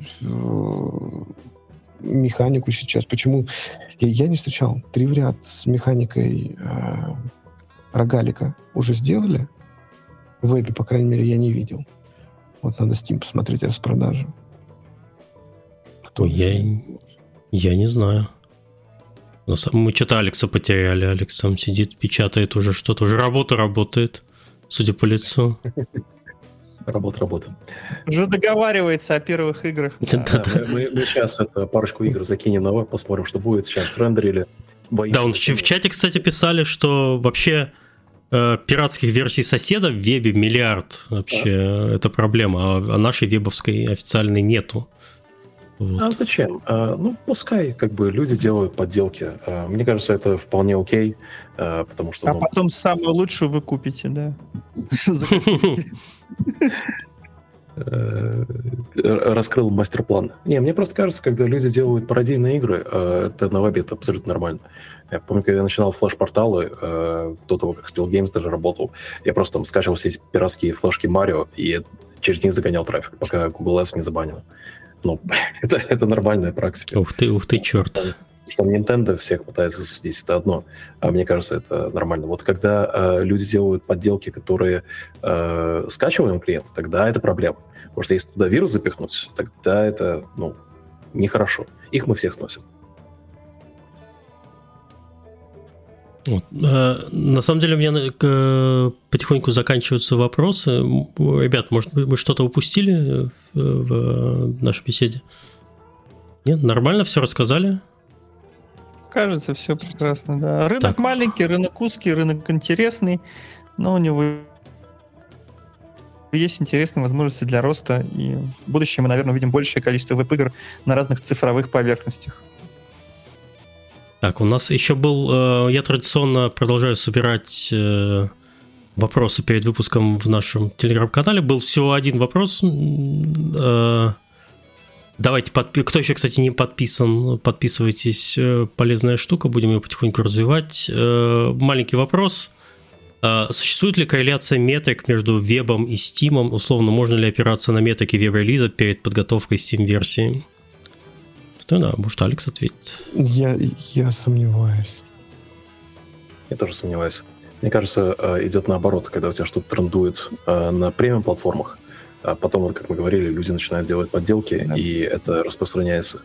S3: механику сейчас. Почему? Я не встречал. 3 в ряд с механикой рогалика уже сделали. В вебе, по крайней мере, я не видел. Надо Steam посмотреть распродажу.
S1: Я не знаю. Мы что-то Алекса потеряли. Алекс там сидит, печатает уже что-то. Уже работает, судя по лицу.
S2: Работа.
S4: Уже договаривается о первых играх.
S2: Мы сейчас парочку игр закинем на веб, посмотрим, что будет. Сейчас рендерили.
S1: Да, в чате, кстати, писали, что вообще пиратских версий соседа в вебе миллиард. Вообще, это проблема. А нашей вебовской официальной нету.
S2: А зачем? Пускай люди делают подделки. Мне кажется, это вполне окей, потому что...
S4: потом самую лучшую вы купите, да?
S2: Раскрыл мастер-план. Мне просто кажется, когда люди делают пародийные игры, это на вебе это абсолютно нормально. Я помню, когда я начинал флеш-порталы, до того, как Spill Games даже работал, я просто там скачивал все эти пиратские флешки Марио и через них загонял трафик, пока Google Ads не забанил. Это нормальная практика.
S1: Ух ты, черт.
S2: что Nintendo всех пытается засудить, это одно. А мне кажется, это нормально. Вот когда люди делают подделки, которые скачиваем клиента, тогда это проблема. Потому что если туда вирус запихнуть, тогда это, нехорошо. Их мы всех сносим.
S1: На самом деле у меня потихоньку заканчиваются вопросы. Ребят, может, мы что-то упустили в нашей беседе? Нет, нормально все рассказали?
S4: Кажется, все прекрасно, да. Рынок
S1: Так.
S4: маленький, рынок узкий, рынок интересный, но у него есть интересные возможности для роста, и в будущем мы, наверное, увидим большее количество веб-игр на разных цифровых поверхностях.
S1: Так, у нас еще был... Я традиционно продолжаю собирать вопросы перед выпуском в нашем телеграм-канале. Был всего один вопрос. Давайте, кто еще, кстати, не подписан, подписывайтесь. Полезная штука, будем ее потихоньку развивать. Маленький вопрос. Существует ли корреляция метрик между вебом и Steam? Условно, можно ли опираться на метрики веб-релиза перед подготовкой Steam-версии? Да, может, Алекс ответит.
S3: Я сомневаюсь.
S2: Я тоже сомневаюсь. Мне кажется, идет наоборот, когда у тебя что-то трендует на премиум-платформах, а потом, вот как мы говорили, люди начинают делать подделки, да. И это распространяется.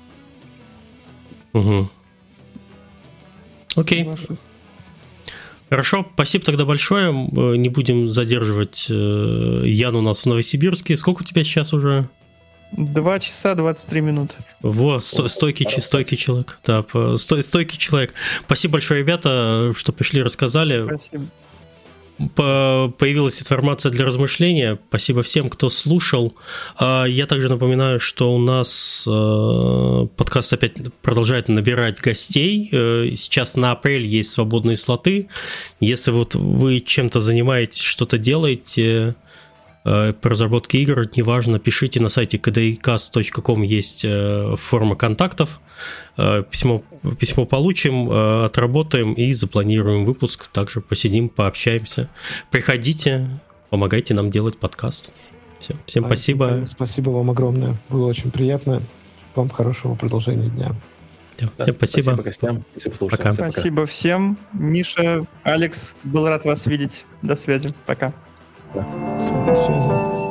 S1: Угу. Окей. Хорошо, спасибо тогда большое. Не будем задерживать Яну у нас в Новосибирске. Сколько у тебя сейчас уже?
S4: 2 часа 23 минуты.
S1: Во, стойкий человек. Да, стойкий человек. Спасибо большое, ребята, что пришли, рассказали.
S4: Спасибо.
S1: Появилась информация для размышления. Спасибо всем, кто слушал. Я также напоминаю, что у нас подкаст опять продолжает набирать гостей. Сейчас на апрель есть свободные слоты. Если вот вы чем-то занимаетесь, что-то делаете по разработке игр, неважно, пишите на сайте kdcast.com, есть форма контактов, письмо получим, отработаем и запланируем выпуск, также посидим, пообщаемся. Приходите, помогайте нам делать подкаст. Всем спасибо.
S3: Спасибо вам огромное, было очень приятно. Вам хорошего продолжения дня.
S1: Всем спасибо.
S2: Спасибо гостям.
S1: Пока.
S4: Спасибо всем. Миша, Алекс, был рад вас видеть. До связи. Пока.
S3: До связи.